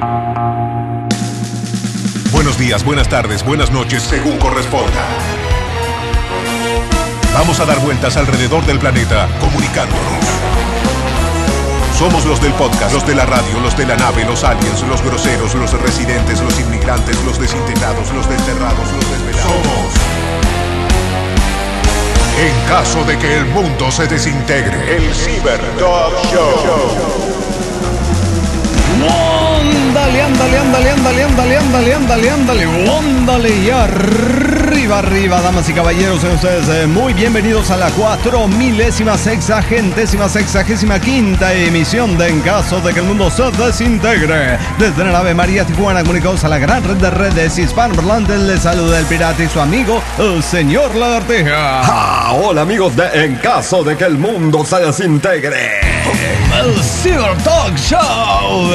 Buenos días, buenas tardes, buenas noches, según corresponda. Vamos a dar vueltas alrededor del planeta, comunicándonos. Somos los del podcast, los de la radio, los de la nave, los aliens, los groseros, los residentes, los inmigrantes, los desintegrados, los desterrados, los desvelados. Somos. En caso de que el mundo se desintegre, el Cyber Dog Show. Ándale, y arriba, damas y caballeros, sean ustedes muy bienvenidos a la 4065ª emisión de En caso de que el mundo se desintegre. Desde la nave María Tijuana, comunicados a la gran red de redes hispanoparlantes, les saluda el pirata y su amigo, el señor Lagartija. Hola amigos de En caso de que el mundo se desintegre. El Cyber Talk Show.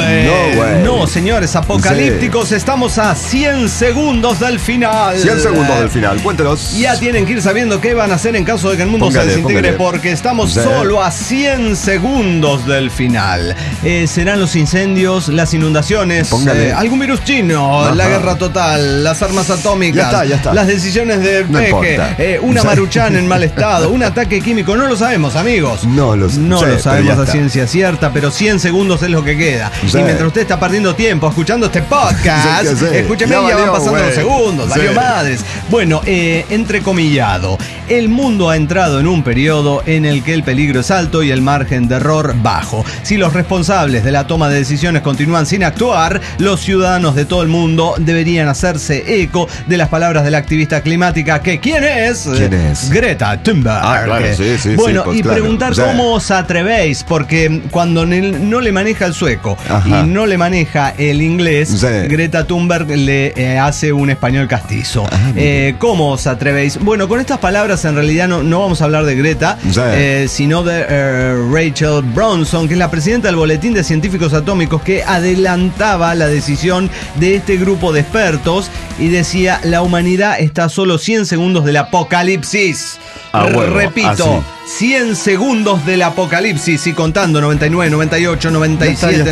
No, señores apocalípticos, estamos a 100 segundos del final. 100 segundos del final, cuéntenos. Ya tienen que ir sabiendo qué van a hacer en caso de que el mundo se desintegre, porque estamos solo a 100 segundos del final. Serán los incendios, las inundaciones, algún virus chino, la guerra total, las armas atómicas, ya está. las decisiones de Peje, una Maruchan en mal estado, un ataque químico. No lo sabemos, amigos. No lo sabemos a ciencia cierta, pero 100 segundos es lo que queda. Y mientras usted está perdiendo tiempo escuchando este podcast, escúcheme, ya van pasando los segundos, valió madres. Bueno, entrecomillado, el mundo ha entrado en un periodo en el que el peligro es alto y el margen de error bajo. Si los responsables de la toma de decisiones continúan sin actuar, los ciudadanos de todo el mundo deberían hacerse eco de las palabras de la activista climática, que ¿quién es? Greta Thunberg. Claro, sí, bueno, pues, y preguntar cómo os atrevéis, porque cuando no le maneja el sueco y no le maneja el inglés, Greta Thunberg le hace un español castizo. ¿Cómo os atrevéis? Bueno, con estas palabras en realidad no vamos a hablar de Greta, sino de Rachel Bronson, que es la presidenta del Boletín de Científicos Atómicos, que adelantaba la decisión de este grupo de expertos y decía: la humanidad está a solo 100 segundos del apocalipsis. Repito, 100 segundos del apocalipsis, y contando 99, 98, 97.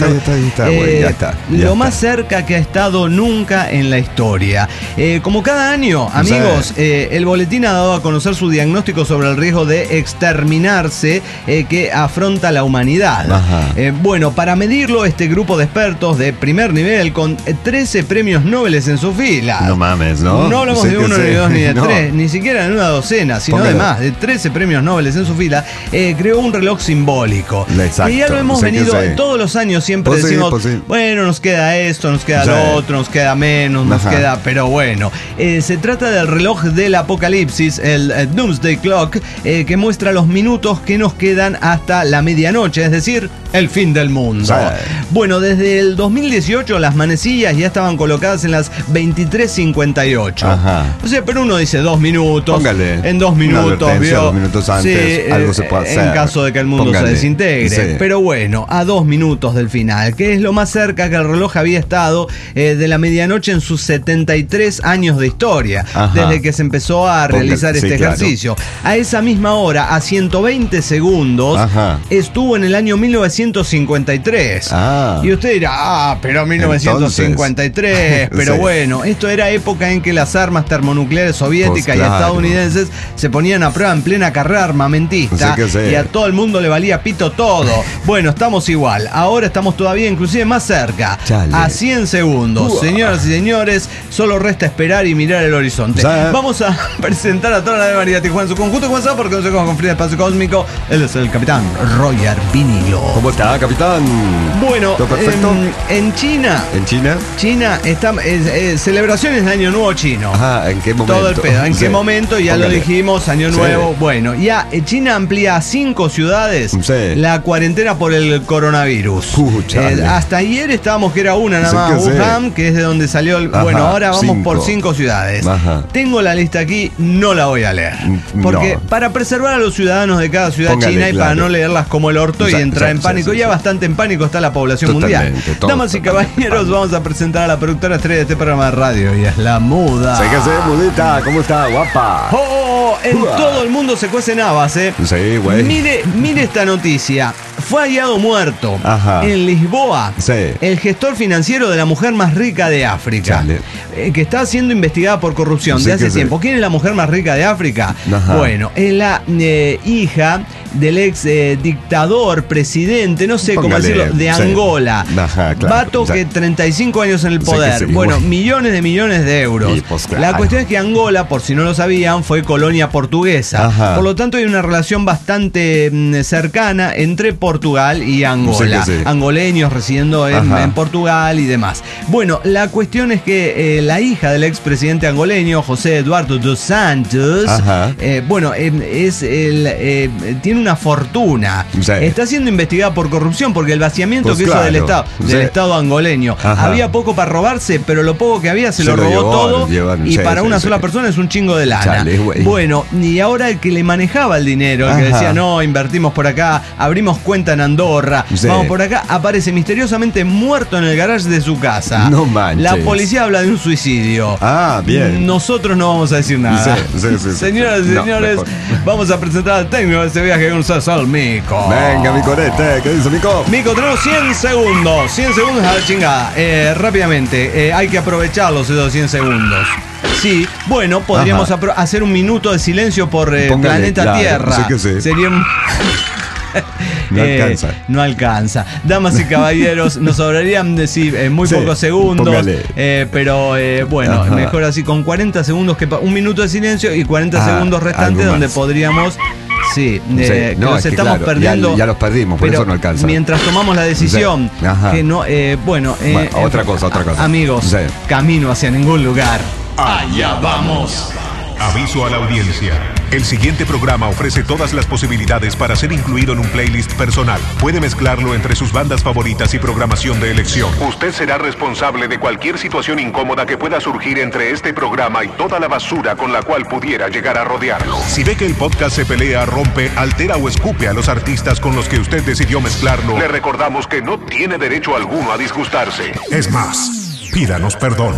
Ya está. Lo más cerca que ha estado nunca en la historia. Como cada año, amigos, el boletín ha dado a conocer su diagnóstico sobre el riesgo de exterminarse que afronta la humanidad. Bueno, para medirlo, este grupo de expertos de primer nivel, con 13 premios Nobel en su fila. No mames, ¿no? No hablamos de uno, ni de dos, ni de tres, ni siquiera de una docena, sino de más, de 13 premios Nobel en su fila, creó un reloj simbólico. Exacto. Y ya lo hemos venido todos los años, siempre decimos, bueno, nos queda esto, nos queda lo otro, nos queda menos, nos queda, pero bueno. Se trata del reloj del apocalipsis, el Doomsday Clock, que muestra los minutos que nos quedan hasta la medianoche, es decir, el fin del mundo. Bueno, desde el 2018 las manecillas ya estaban colocadas en las 23:58. O sea, pero uno dice 2 minutos. Póngale en 2 minutos, 2 minutos antes, algo se puede hacer. En caso de que el mundo se desintegre. Pero bueno, a 2 minutos del final, que es lo más cerca que el reloj había estado de la medianoche en sus 73 años de historia, desde que se empezó a realizar este ejercicio. A esa misma hora, a 120 segundos, estuvo en el año 1953. Y usted dirá, pero 1953, pero bueno, esto era época en que las armas termonucleares soviéticas y estadounidenses se ponían a prueba en plena carrera armamentista, y a todo el mundo le valía pito todo. Bueno, estamos igual, ahora estamos todavía inclusive más cerca, a 100 segundos. Señoras y señores, solo resta esperar y mirar el horizonte. Vamos a presentar a toda la de María Tijuana en su conjunto, porque no sé cómo confía el espacio cósmico. Él es el capitán Roger Vinilo. ¿Cómo está, capitán? Bueno, ¿todo perfecto? En China está celebraciones de Año Nuevo chino. ¿En qué momento? Todo el pedo. ¿En qué momento? Ya lo dijimos, Año Nuevo. Bueno, ya China amplía a 5 ciudades la cuarentena por el coronavirus. Hasta ayer estábamos que era una nada más, Wuhan, que es de donde salió el... Bueno, ahora vamos por 5 ciudades. Tengo la lista aquí, no la voy a leer. Porque para preservar a los ciudadanos de cada ciudad china y para no leerlas como el orto y entrar en pánico, ya bastante en pánico está la población mundial. Damas y caballeros, vamos a presentar a la productora estrella de este programa de radio, y es la Muda. ¿Qué hace, Mudita? ¿Cómo está, guapa? En todo el mundo se cuecen habas, Sí, güey. Mire esta noticia. fue hallado muerto en Lisboa el gestor financiero de la mujer más rica de África, que está siendo investigada por corrupción de hace tiempo. ¿Quién es la mujer más rica de África? Bueno, es la hija del ex dictador, presidente, no sé cómo decirlo, de Angola. Vato que 35 años en el poder. Bueno, millones de euros. Pues, la cuestión es que Angola, por si no lo sabían, fue colonia portuguesa. Por lo tanto, hay una relación bastante cercana entre Portugal y Angola. Angoleños residiendo en Portugal y demás. Bueno, la cuestión es que la hija del expresidente angoleño, José Eduardo dos Santos, tiene una fortuna. Está siendo investigada por corrupción porque el vaciamiento que hizo del Estado angoleño. Había poco para robarse, pero lo poco que había se lo robó todo. Y para una sola persona es un chingo de lana. Bueno, y ahora el que le manejaba el dinero, el que decía, no, invertimos por acá, abrimos cuenta en Andorra, vamos por acá, aparece misteriosamente muerto en el garage de su casa. No manches. La policía habla de un suicidio. Bien. Nosotros no vamos a decir nada. Señoras y señores, vamos a presentar al técnico de este viaje con Sal Mico. Venga, Micorete, ¿qué dice Mico? Mico, tenemos 100 segundos. 100 segundos a la chingada. Rápidamente, hay que aprovecharlos esos 100 segundos. Sí, bueno, podríamos hacer un minuto de silencio por planeta Tierra. Sería un... No alcanza. Damas y caballeros, nos sobrarían muy pocos segundos. Pero bueno, mejor así con 40 segundos, un minuto de silencio y 40 segundos restantes donde podríamos... los estamos perdiendo. Ya los perdimos, por eso no alcanza. Mientras tomamos la decisión, que no, otra cosa. Amigos, camino hacia ningún lugar. Allá vamos. Aviso a la audiencia. El siguiente programa ofrece todas las posibilidades para ser incluido en un playlist personal. Puede mezclarlo entre sus bandas favoritas y programación de elección. Usted será responsable de cualquier situación incómoda que pueda surgir entre este programa y toda la basura con la cual pudiera llegar a rodearlo. Si ve que el podcast se pelea, rompe, altera o escupe a los artistas con los que usted decidió mezclarlo, le recordamos que no tiene derecho alguno a disgustarse. Es más, pídanos perdón.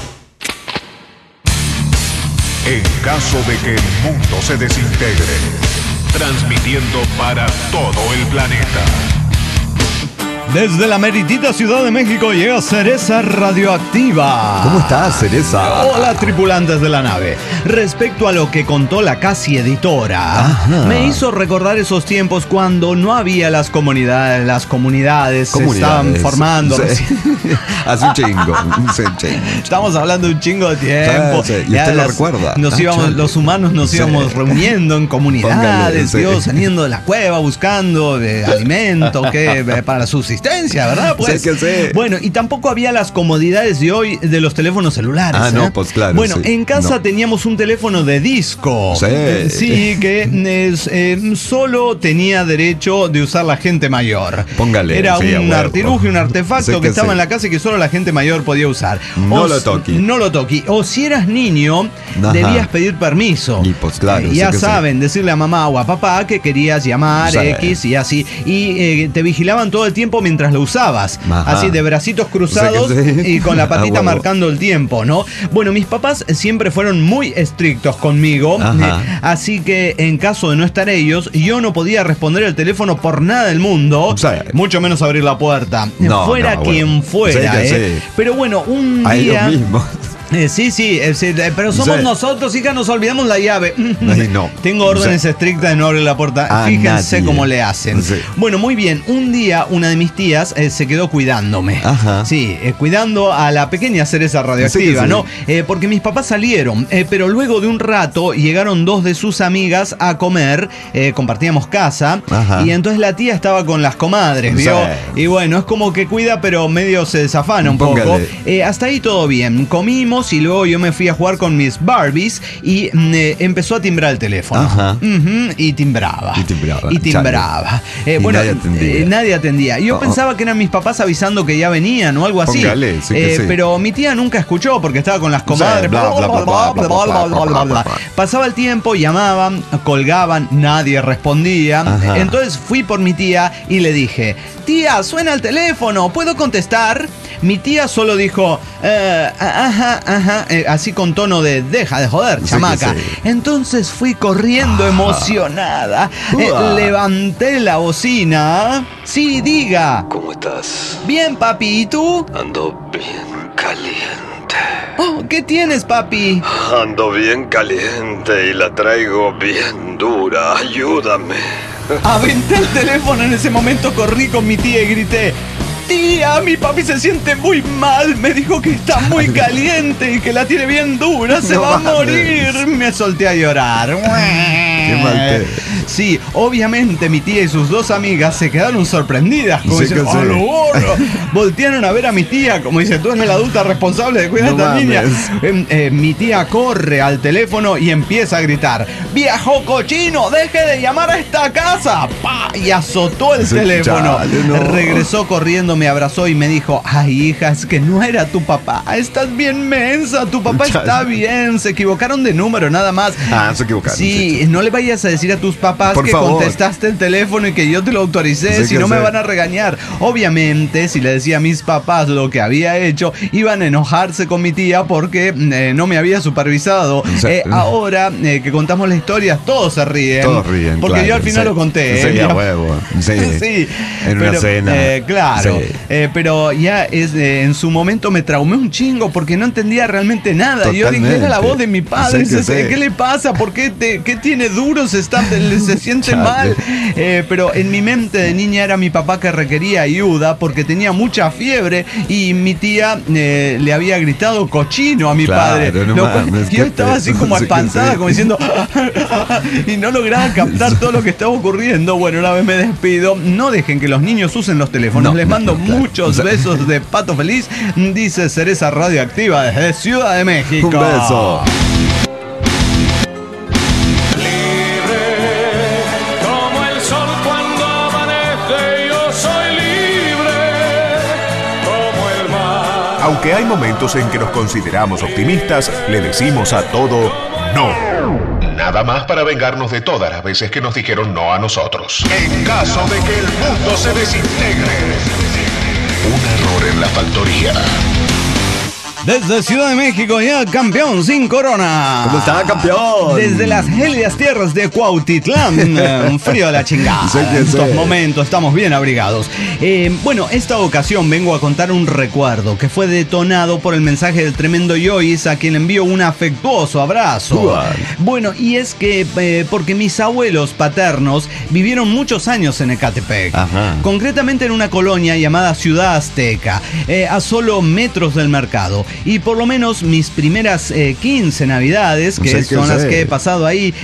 En caso de que el mundo se desintegre, transmitiendo para todo el planeta. Desde la meritita Ciudad de México llega Cereza Radioactiva. ¿Cómo estás, Cereza? Hola, tripulantes de la nave. Respecto a lo que contó la casi editora, me hizo recordar esos tiempos cuando no había las comunidades se estaban formando. Hace un chingo. Estamos hablando de un chingo de tiempo. Y usted lo recuerda. Los humanos nos íbamos reuniendo en comunidades, saliendo de la cueva buscando alimento para la subsistencia, ¿verdad? Pues, bueno, y tampoco había las comodidades de hoy de los teléfonos celulares. Pues claro. Bueno, en casa teníamos un teléfono de disco. Que solo tenía derecho de usar la gente mayor. Era un artilugio, un artefacto que estaba en la casa y que solo la gente mayor podía usar. No lo toqui. O si eras niño, debías pedir permiso. Y pues claro. Ya saben, decirle a mamá o a papá que querías llamar X y así. Y te vigilaban todo el tiempo mientras lo usabas. Así de bracitos cruzados y con la patita marcando el tiempo, ¿no? Bueno, mis papás siempre fueron muy estrictos conmigo. Así que en caso de no estar ellos, yo no podía responder el teléfono por nada del mundo. Mucho menos abrir la puerta. Fuera quien fuera. Pero bueno, un día... pero somos nosotros, hija, nos olvidamos la llave. Tengo órdenes estrictas de no abrir la puerta. Fíjense cómo le hacen. Bueno, muy bien. Un día una de mis tías se quedó cuidándome. Cuidando a la pequeña Cereza Radioactiva, ¿no? Porque mis papás salieron, pero luego de un rato llegaron dos de sus amigas a comer. Compartíamos casa. Y entonces la tía estaba con las comadres, ¿vio? Y bueno, es como que cuida, pero medio se desafana un poco. Hasta ahí todo bien. Comimos y luego yo me fui a jugar con mis Barbies y empezó a timbrar el teléfono. Y timbraba. Nadie atendía. Yo pensaba que eran mis papás avisando que ya venían o algo así. Pero mi tía nunca escuchó porque estaba con las comadres. Pasaba el tiempo, llamaban, colgaban, nadie respondía. Entonces fui por mi tía y le dije: tía, suena el teléfono, ¿puedo contestar? Mi tía solo dijo, ajá, así con tono de deja de joder, chamaca. Sí. Entonces fui corriendo emocionada. Levanté la bocina. Sí, diga. ¿Cómo estás? Bien, papi, ¿y tú? Ando bien caliente. Oh, ¿qué tienes, papi? Ando bien caliente y la traigo bien dura. Ayúdame. Aventé el teléfono en ese momento, corrí con mi tía y grité: tía, mi papi se siente muy mal. Me dijo que está muy caliente y que la tiene bien dura. Se va a morir. Me solté a llorar. Qué mal. Sí, obviamente mi tía y sus dos amigas se quedaron sorprendidas. Como diciendo, ¡oh, lo gorro! Voltearon a ver a mi tía, como dice, tú eres la adulta responsable de cuidar a esta niña. Mi tía corre al teléfono y empieza a gritar: ¡viejo cochino, deje de llamar a esta casa! ¡Pah! Y azotó el teléfono. Regresó corriendo, me abrazó y me dijo: ay, hija, es que no era tu papá. Estás bien mensa, tu papá está bien. Se equivocaron de número, nada más. Se equivocaron. Sí, no le vayas a decir a tus papás por favor, contestaste el teléfono y que yo te lo autoricé, si no me van a regañar. Obviamente, si le decía a mis papás lo que había hecho, iban a enojarse con mi tía porque no me había supervisado. Ahora que contamos la historia, todos se ríen. Todos ríen, porque yo al final lo conté. Sí, a huevo. Sí, en una cena. Claro, pero ya en su momento me traumé un chingo porque no entendía realmente nada. Totalmente. Yo dije, era la voz de mi padre. ¿Qué le pasa? ¿Por qué tiene duros? Se siente mal. Pero en mi mente de niña era mi papá que requería ayuda porque tenía mucha fiebre y mi tía le había gritado cochino a mi padre. Yo estaba así como espantada, como diciendo y no lograba captar todo lo que estaba ocurriendo. Bueno, una vez me despido. No dejen que los niños usen los teléfonos. Les mando muchos besos de Pato Feliz. Dice Cereza Radioactiva desde Ciudad de México. Un beso. Aunque hay momentos en que nos consideramos optimistas, le decimos a todo no. Nada más para vengarnos de todas las veces que nos dijeron no a nosotros. En caso de que el mundo se desintegre. Un error en la factoría. Desde Ciudad de México, ya campeón sin corona. ¿Cómo está, campeón? Desde las gélidas tierras de Cuautitlán, un frío de la chingada. En estos momentos estamos bien abrigados. Bueno, esta ocasión vengo a contar un recuerdo que fue detonado por el mensaje del tremendo Yois, a quien le envío un afectuoso abrazo. Bueno, y es que porque mis abuelos paternos vivieron muchos años en Ecatepec. Concretamente en una colonia llamada Ciudad Azteca, a solo metros del mercado. Y por lo menos mis primeras 15 navidades, que son las que he pasado ahí,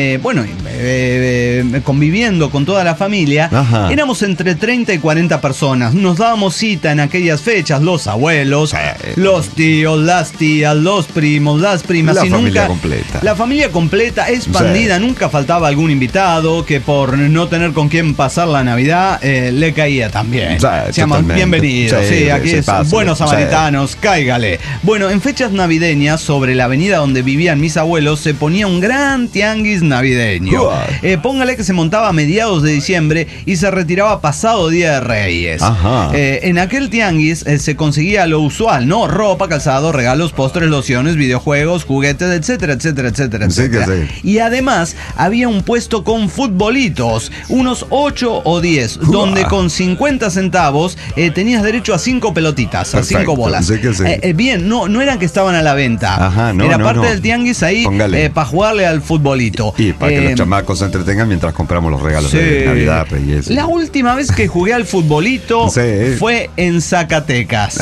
conviviendo con toda la familia, éramos entre 30 y 40 personas. Nos dábamos cita en aquellas fechas, los abuelos, los tíos, las tías, los primos, las primas. La familia completa. La familia completa, expandida. Nunca faltaba algún invitado que por no tener con quién pasar la Navidad, le caía también. Seamos bienvenidos. Aquí es buenos samaritanos, cáigale. Bueno, en fechas navideñas, sobre la avenida donde vivían mis abuelos, se ponía un gran tianguis navideño. Póngale que se montaba a mediados de diciembre y se retiraba pasado Día de Reyes. En aquel tianguis se conseguía lo usual, ¿no? Ropa, calzado, regalos, postres, lociones, videojuegos, juguetes, etcétera, etcétera, etcétera, etcétera. Y además había un puesto con futbolitos, unos 8 o 10, donde con 50 centavos tenías derecho a 5 pelotitas, a 5 bolas. Bien, no eran que estaban a la venta. Era parte del tianguis ahí para jugarle al futbolito. Y para que los chamacos se entretengan mientras compramos los regalos de Navidad, Reyes. La última vez que jugué al futbolito fue en Zacatecas.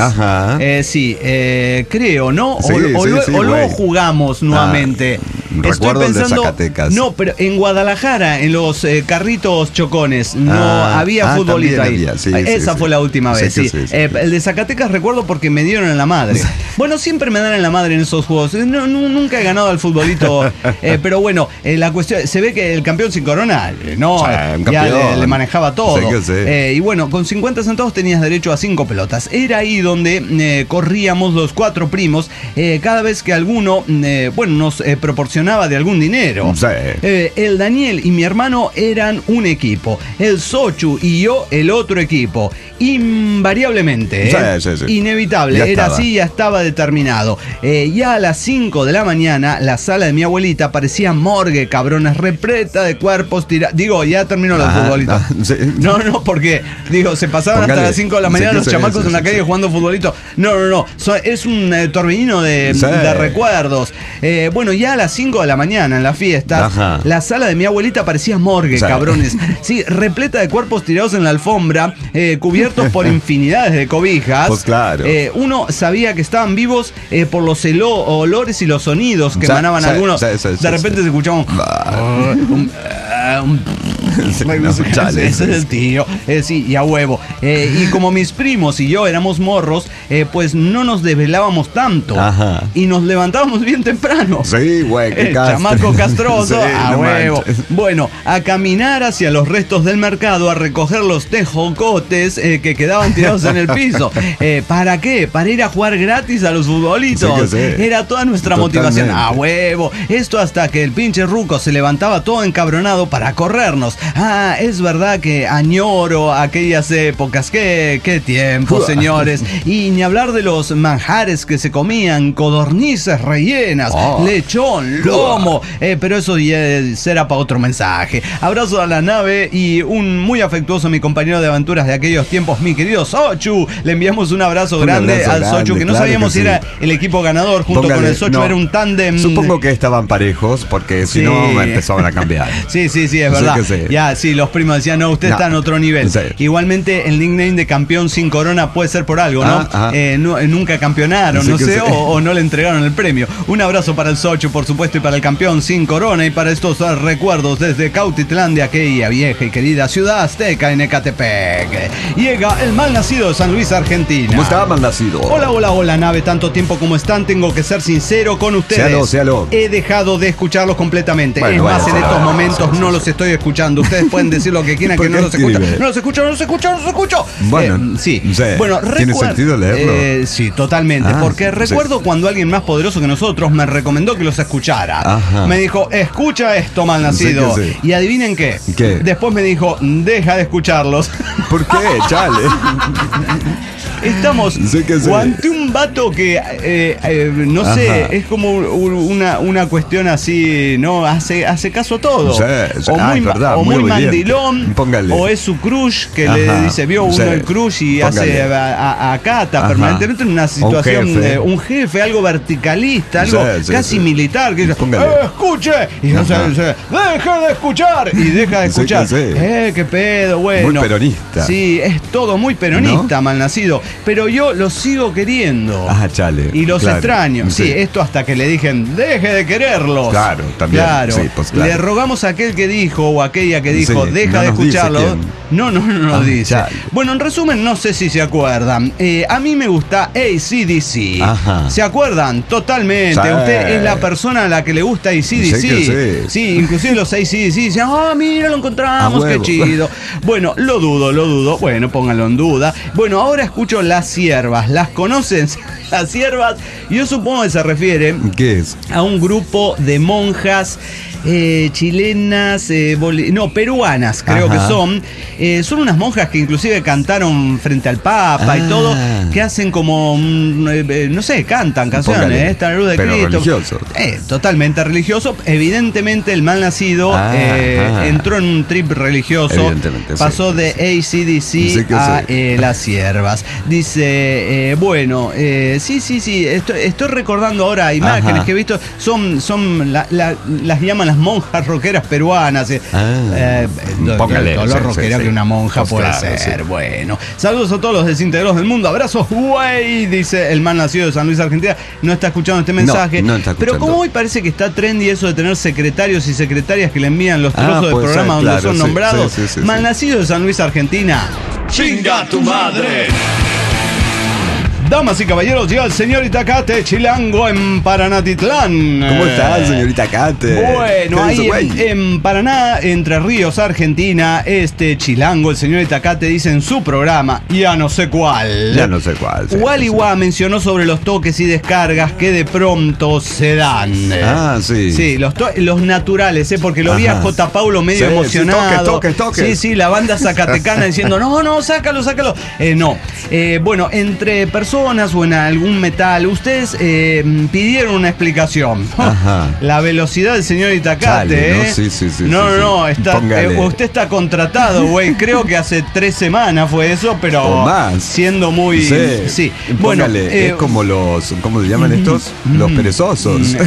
Creo, ¿no? Luego jugamos nuevamente. Recuerdo el de Zacatecas. No, pero en Guadalajara, en los carritos chocones, no había futbolito ahí. Esa fue la última vez. El de Zacatecas recuerdo porque me dieron en la madre. Bueno, siempre me dan en la madre en esos juegos. Nunca he ganado al futbolito. Pero bueno, la cuestión, se ve que el campeón sin corona, ya le manejaba todo. Y bueno, con 50 centavos tenías derecho a 5 pelotas. Era ahí donde corríamos los 4 primos. Cada vez que alguno, nos proporcionaba funcionaba de algún dinero. Sí. El Daniel y mi hermano eran un equipo. El Sochu y yo el otro equipo. Invariablemente, inevitable, Ya era estaba. así, ya estaba determinado. Ya a las 5 de la mañana, la sala de mi abuelita parecía morgue, cabrones, repleta de cuerpos tirados. Digo, ya terminó los futbolitos. Sí. No, porque, digo, se pasaban hasta Póngale. las 5 de la mañana Sí, los sí, chamacos sí, en la sí, calle sí. jugando futbolito. No. Es un torbellino de recuerdos. Bueno, ya a las 5 de la mañana en las fiestas, Ajá. la sala de mi abuelita parecía morgue, Sí. cabrones. Sí, repleta de cuerpos tirados en la alfombra, cubiertos por infinidades de cobijas. Pues claro. Uno sabía que estaban vivos por los olores y los sonidos que emanaban algunos. De repente se escuchaba ese es el tío. Sí, y a huevo. Y como mis primos y yo éramos morros, pues no nos desvelábamos tanto. Ajá. Y nos levantábamos bien temprano. Sí, güey, qué Chamaco castroso, Sí, a no huevo. manches. Bueno, a caminar hacia los restos del mercado, a recoger los tejocotes que quedaban tirados en el piso. ¿Para qué? Para ir a jugar gratis a los futbolitos. Sí, que sí. Era toda nuestra Totalmente. motivación. A huevo. Esto hasta que el pinche ruco se levantaba todo encabronado para corrernos. Es verdad que añoro aquellas épocas. Qué tiempo, señores. Y ni hablar de los manjares que se comían, codornices rellenas, lechón, lomo. Pero eso ya será para otro mensaje. Abrazo a la nave y un muy afectuoso a mi compañero de aventuras de aquellos tiempos, mi querido Sochu. Le enviamos un abrazo grande al Sochu, que no claro sabíamos que si sí. era el equipo ganador junto Póngale, con el Sochu. no. Era un tándem. Supongo que estaban parejos, porque si Sí. no empezaban a cambiar. Sí, es Sí verdad. que sí. Ya, sí, los primos decían, no, usted No. está en otro nivel. Sí. Igualmente, el nickname de campeón sin corona puede ser por algo, ¿no? Ajá. Nunca campeonaron, Sí no que sé, sí. o no le entregaron el premio. Un abrazo para el Sochu, por supuesto, y para el campeón sin corona, y para estos recuerdos desde Cautitlán, de aquella vieja y querida ciudad azteca en Ecatepec. Llega el mal nacido de San Luis, Argentina. ¿Cómo estaba mal nacido? Hola, nave, tanto tiempo como están, tengo que ser sincero con ustedes. Séalo. He dejado de escucharlos completamente. Bueno, es más, bueno, en estos momentos sí. no los estoy escuchando. Ustedes pueden decir lo que quieran, ¿Por que no qué los escuchan. escribe? No los escucho. Bueno, sí. sí. Bueno, ¿Tiene sentido leerlo? Sí, totalmente. Porque recuerdo cuando alguien más poderoso que nosotros me recomendó que los escuchara. Ajá. Me dijo, escucha esto, malnacido. Sí que sí. Y adivinen qué. ¿Qué? Después me dijo, deja de escucharlos. ¿Por qué? Chale. Estamos Sí que sí. ante un vato que, no Ajá. sé, es como una cuestión así, ¿no? Hace caso a todo. Sí, sí. O Es verdad, o muy muy obediente. mandilón, Póngale. o es su crush que le Ajá. dice, vio uno Sí. el crush y Póngale. hace acata Ajá. permanentemente en una situación jefe. de un jefe, algo verticalista, algo Sí, casi sí. militar, que dice, Póngale. escuche, y no Ajá. deja de escuchar, y deja de Sí que escuchar. sí. Qué pedo, bueno. Muy peronista. Sí, es todo muy peronista, malnacido. Pero yo los sigo queriendo. Ah, chale. Y los Claro. extraño. Sí, esto hasta que le dijeron, deje de quererlos. Claro, también. Claro. Sí, pues claro. Le rogamos a aquel que dijo o aquella que dijo, Sí, deja no de nos dice escucharlos. quién. No nos dice. chale. Bueno, en resumen, no sé si se acuerdan. A mí me gusta AC/DC. Ajá. ¿Se acuerdan? Totalmente. Sí. Usted es la persona a la que le gusta AC/DC. Sí que sí. Sí, inclusive los AC/DC dicen, mira, lo encontramos, A qué huevo. chido. Bueno, lo dudo. Bueno, pónganlo en duda. Bueno, ahora escucho Las Ciervas. ¿Las conocen? Las Ciervas. Yo supongo que se refiere ¿Qué es? a un grupo de monjas chilenas, peruanas, creo Ajá. que son. Son unas monjas que inclusive cantaron frente al Papa y todo, que hacen como, no sé, cantan canciones, Póngale. esta luz de Pero Cristo. religioso. Totalmente religioso. Evidentemente el mal nacido entró en un trip religioso. Evidentemente, sí. Pasó de AC/DC Sí que a sí. Las Ciervas. Dice, sí, estoy recordando ahora imágenes Ajá. que he visto, las llaman las monjas rockeras peruanas. Póngale, Todo lo sí, rockero sí, que sí. una monja Pues puede claro, ser. sí. Bueno, saludos a todos los desintegrados del mundo. Abrazos, güey, dice el mal nacido de San Luis, Argentina. No está escuchando este mensaje. No está pero escuchando. como hoy parece que está trendy eso de tener secretarios y secretarias que le envían los trozos del puede programa ser, donde claro, son sí, nombrados. sí, Mal nacido de San Luis, Argentina. ¡Chinga tu madre! Damas y caballeros, llega el señor Itacate, chilango en Paranatitlán. ¿Cómo estás, señorita Itacate? Bueno, ahí en Paraná, Entre Ríos, Argentina, chilango, el señor Itacate, dice en su programa, ya no sé cuál. Wally Wah mencionó sobre los toques y descargas que de pronto se dan. Ah, sí. Sí, los naturales, porque lo vi a J. Paulo medio emocionado. Sí, toques. Sí, la banda zacatecana diciendo, no, sácalo. No. Bueno, entre personas o en algún metal, ustedes pidieron una explicación. La velocidad del señor Itacate. Sí. No, usted está contratado, güey. Creo que hace 3 semanas fue eso, pero o más. Siendo muy... Sí. Bueno, es como los... ¿Cómo se llaman estos? Los perezosos.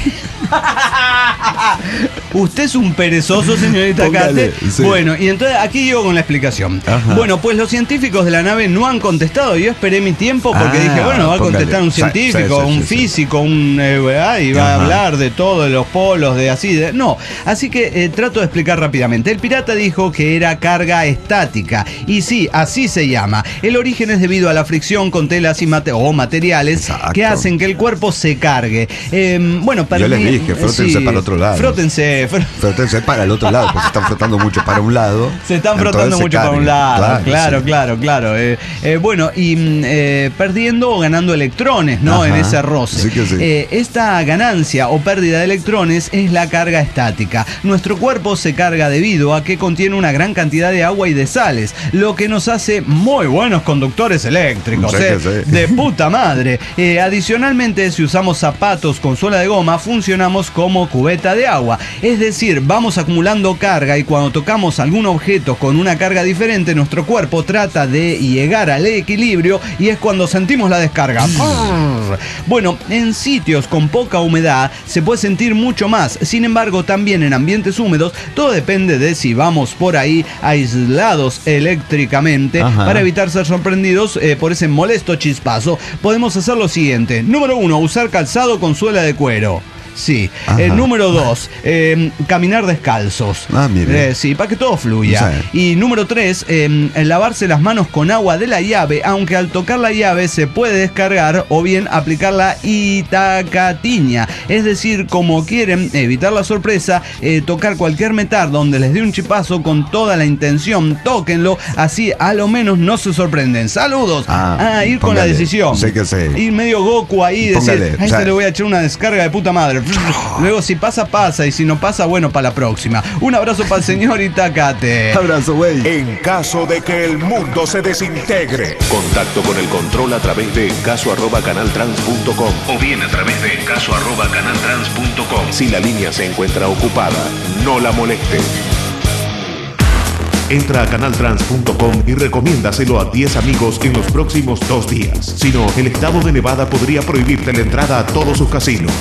Usted es un perezoso, señor Itacate. Sí. Bueno, y entonces aquí llego con la explicación. Bueno, pues los científicos de la nave no han contestado. Yo esperé mi tiempo porque dije, bueno, va a contestar un científico, un físico, y va a hablar de todo, de los polos, de así. No, así que trato de explicar rápidamente. El pirata dijo que era carga estática. Y sí, así se llama. El origen es debido a la fricción con telas y materiales que hacen que el cuerpo se cargue. Bueno, yo les dije, frótense para el otro lado. Frótense para el otro lado, porque se están frotando mucho para un lado. Se están frotando mucho para un lado. Claro. Bueno, y perdiendo o ganando electrones, ¿no? En ese roce. Sí. Esta ganancia o pérdida de electrones es la carga estática. Nuestro cuerpo se carga debido a que contiene una gran cantidad de agua y de sales, lo que nos hace muy buenos conductores eléctricos. De puta madre. Adicionalmente, si usamos zapatos con suela de goma, funcionamos como cubeta de agua. Es decir, vamos acumulando carga y cuando tocamos algún objeto con una carga diferente, nuestro cuerpo trata de llegar al equilibrio y es cuando sentimos la descarga. Bueno, en sitios con poca humedad se puede sentir mucho más. Sin embargo, también en ambientes húmedos, todo depende de si vamos por ahí aislados eléctricamente. Para evitar ser sorprendidos por ese molesto chispazo, podemos hacer lo siguiente. Número 1, usar calzado con suela de cuero. Sí. Número 2, caminar descalzos. Mire. Sí, para que todo fluya. Y número 3, lavarse las manos con agua de la llave, aunque al tocar la llave se puede descargar o bien aplicar la itacatiña. Es decir, como quieren evitar la sorpresa, tocar cualquier metal donde les dé un chipazo con toda la intención, tóquenlo, así a lo menos no se sorprenden. Saludos. Ir con la decisión. Ir medio Goku ahí y decir, a este le voy a echar una descarga de puta madre. Luego si pasa, pasa, y si no pasa, bueno, para la próxima. Un abrazo para el señor Itacate. Abrazo, güey. En caso de que el mundo se desintegre. Contacto con el control a través de caso@canaltrans.com o bien a través de caso@canaltrans.com. Si la línea se encuentra ocupada, no la moleste. Entra a canaltrans.com y recomiéndaselo a 10 amigos en los próximos 2 días. Si no, el estado de Nevada podría prohibirte la entrada a todos sus casinos.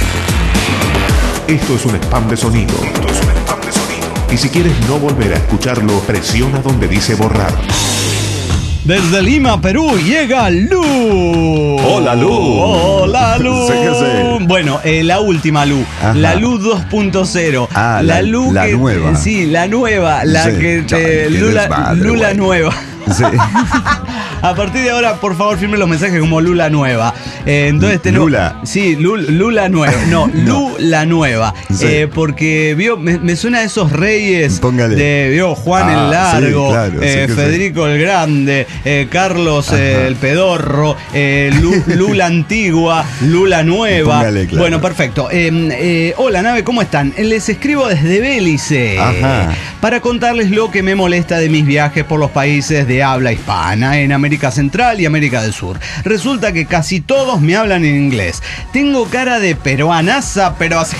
Esto es un spam de sonido. Y si quieres no volver a escucharlo, presiona donde dice borrar. Desde Lima, Perú, llega Lu. Hola, Lu. Hola, Lu. Sí. Bueno, la última Lu. La Lu 2.0. La Lu la nueva. Sí, la nueva. La que... Lula nueva. Sí. A partir de ahora, por favor, firme los mensajes como Lula nueva. Entonces tenemos... Lula. Sí, Lula nueva. No, Lula nueva. Sí. Porque me suena a esos reyes. Póngale. De Juan el Largo, sí, claro, Federico el Grande, Carlos el Pedorro, Lula Antigua, Lula Nueva. Póngale, claro. Bueno, perfecto. Hola, nave, ¿cómo están? Les escribo desde Belice para contarles lo que me molesta de mis viajes por los países de habla hispana en América Central y América del Sur. Resulta que casi todos me hablan en inglés. Tengo cara de peruanaza, pero así...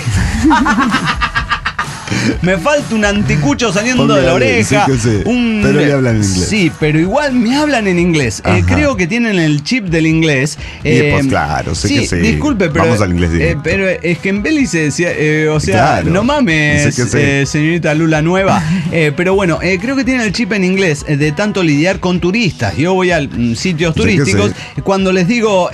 Me falta un anticucho saliendo de la oreja. Sí. Pero le hablan en inglés. Sí, pero igual me hablan en inglés. Creo que tienen el chip del inglés. Pues claro, sé que sí. Disculpe, pero... Vamos al inglés directo. Pero es que en Belice decía... claro, no mames, señorita Lula Nueva. Pero bueno, creo que tienen el chip en inglés de tanto lidiar con turistas. Yo voy a sitios turísticos. Cuando les digo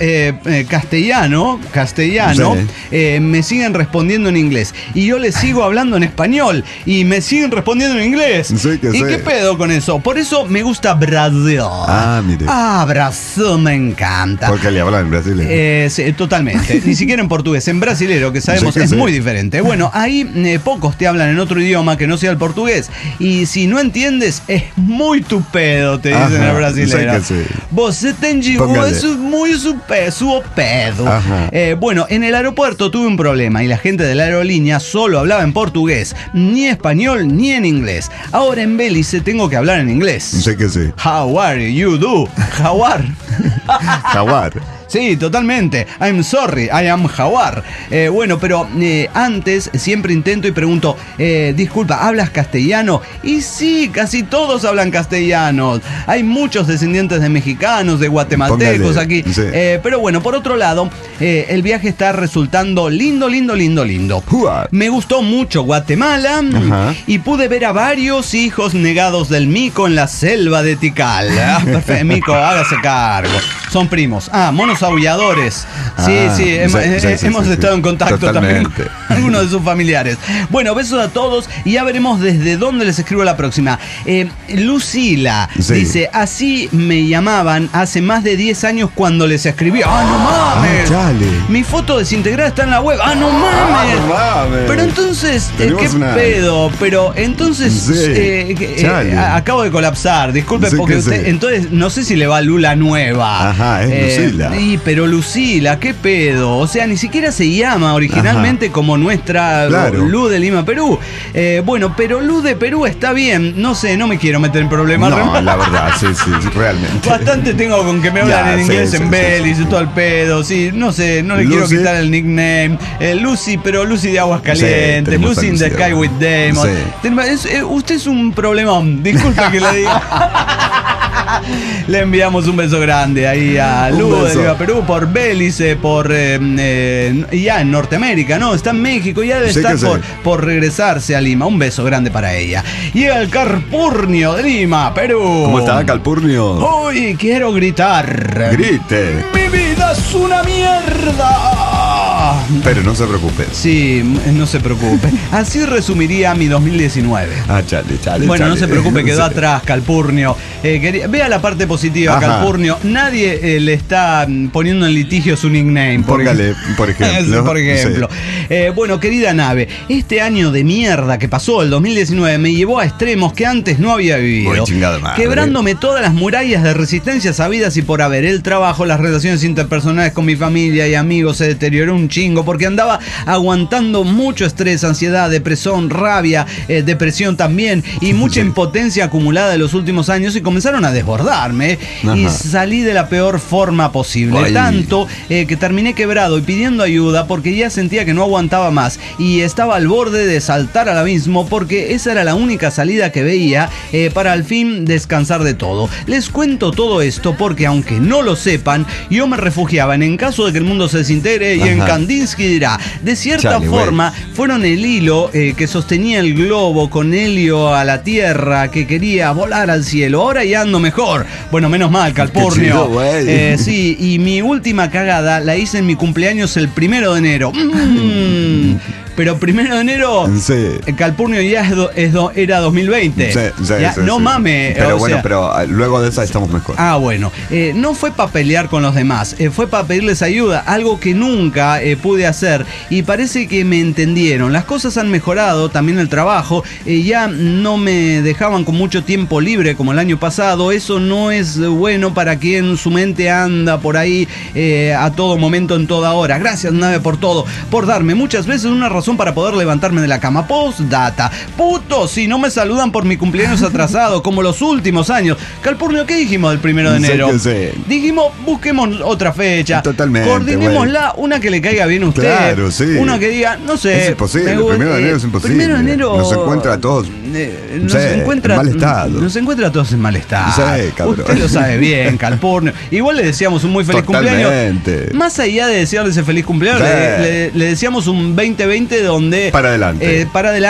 castellano, me siguen respondiendo en inglés. Y yo les sigo hablando en español. español y me siguen respondiendo en inglés. Sí, que ¿Y sí. qué pedo con eso? Por eso me gusta Brasil. Mire. Brasil me encanta. Porque le hablan en Brasil. Sí, totalmente. Ni siquiera en portugués. En brasilero, que sabemos Sí, que es sí. muy diferente. Bueno, ahí pocos te hablan en otro idioma que no sea el portugués. Y si no entiendes, es muy tu pedo, te dicen en el brasilero. Sí que sí. Você tem Póngale. es muy su pedo. Ajá. Bueno, en el aeropuerto tuve un problema y la gente de la aerolínea solo hablaba en portugués, ni español ni en inglés. Ahora en Belice tengo que hablar en inglés. Sé que sí. How are you do? How are? Jaguar. Sí, totalmente. I'm sorry, I am Jaguar. Bueno, pero antes siempre intento y pregunto, disculpa, ¿hablas castellano? Y sí, casi todos hablan castellano. Hay muchos descendientes de mexicanos, de guatemaltecos Póngale, aquí. sí. Pero bueno, por otro lado, el viaje está resultando lindo. Juá. Me gustó mucho Guatemala. Ajá. Y pude ver a varios hijos negados del mico en la selva de Tikal. Perfecto, mico, hágase cargo. Son primos. Monos aulladores. Sí, hemos estado en contacto Totalmente. también con algunos de sus familiares. Bueno, besos a todos y ya veremos desde dónde les escribo la próxima. Lucila dice, así me llamaban hace más de 10 años cuando les escribí. ¡No mames! Chale. Mi foto desintegrada está en la web. ¡No mames! No mames. Pero entonces, Tenemos ¿qué una- pedo? Pero entonces, chale. acabo de colapsar. Disculpe, Sí porque que usted, sí. entonces, no sé si le va Lula nueva. Ajá, es Lucila. Pero Lucila, ¿qué pedo? O sea, ni siquiera se llama originalmente como nuestra Claro. Lu de Lima, Perú. Bueno, pero Lu de Perú está bien. No sé, no me quiero meter en problemas. No, la verdad, sí, realmente. Bastante tengo con que me hablan Ya, en sí, inglés sí, en sí, Belice y todo el pedo. Sí, no sé, no le quiero Lucy. quitar el nickname. Lucy, pero Lucy de Aguascalientes. Sí, tenemos Lucy in the Lucy de Sky with Demon. Usted es un problemón. Disculpe que le diga. Le enviamos un beso grande ahí a Un Lu de beso. Lima, Perú, por Belice, por ya en Norteamérica, ¿no? Está en México, ya debe Sí estar que sí. por regresarse a Lima. Un beso grande para ella. Y el Calpurnio de Lima, Perú. ¿Cómo está, Calpurnio? Hoy quiero gritar. Grite. ¡Mi vida es una mierda! Pero no se preocupe. Sí, no se preocupe. Así resumiría mi 2019. Chale. Bueno, no se preocupe, quedó Sí. atrás Calpurnio. Vea la parte positiva, Ajá. Calpurnio. Nadie le está poniendo en litigio su nickname. Póngale, por ejemplo. Por ejemplo. Bueno, querida nave, este año de mierda que pasó, el 2019, me llevó a extremos que antes no había vivido. Muy chingada madre. Quebrándome todas las murallas de resistencia sabidas y por haber. El trabajo, las relaciones interpersonales con mi familia y amigos se deterioró un chingo porque andaba aguantando mucho estrés, ansiedad, depresión, rabia, depresión también y mucha impotencia acumulada de los últimos años y comenzaron a desbordarme y Ajá. salí de la peor forma posible. Ay. Tanto que terminé quebrado y pidiendo ayuda porque ya sentía que no aguantaba más y estaba al borde de saltar al abismo porque esa era la única salida que veía para al fin descansar de todo. Les cuento todo esto porque aunque no lo sepan, yo me refugiaba en caso de que el mundo se desintegre y en Ajá. Kandinsky dirá, de cierta Chale, forma fueron el hilo que sostenía el globo con helio a la tierra que quería volar al cielo. Ahora ya ando mejor. Bueno, menos mal, Calpurnio. Qué chido, güey. Sí, y mi última cagada la hice en mi cumpleaños el 1 de enero. Pero 1 de enero, Sí. Calpurnio ya era 2020. Sí, Ya, sí, no sí. mames. Pero o bueno, sea, pero luego de esa estamos mejor. Bueno, no fue para pelear con los demás, fue para pedirles ayuda, algo que nunca pude hacer y parece que me entendieron. Las cosas han mejorado, también el trabajo, ya no me dejaban con mucho tiempo libre como el año pasado. Eso no es bueno para quien su mente anda por ahí a todo momento, en toda hora. Gracias, nave, por todo, por darme muchas veces una razón para poder levantarme de la cama. Postdata, puto, si no me saludan por mi cumpleaños atrasado como los últimos años. Calpurnio, ¿qué dijimos del 1 de enero? Sí que sí. Dijimos, busquemos otra fecha. Totalmente, coordinémosla, una que le caiga bien a usted. Claro, sí. Una que diga, no sé. Es imposible, me el gusta, 1 de enero es imposible. 1 de enero Nos encuentra a todos encuentra en mal estado. Nos encuentra todos en mal estado. Sí, cabrón. Usted lo sabe bien, Calpurnio. Igual le deseamos un muy feliz cumpleaños. Más allá de desearle ese feliz cumpleaños, le deseamos un 2020 donde para adelante,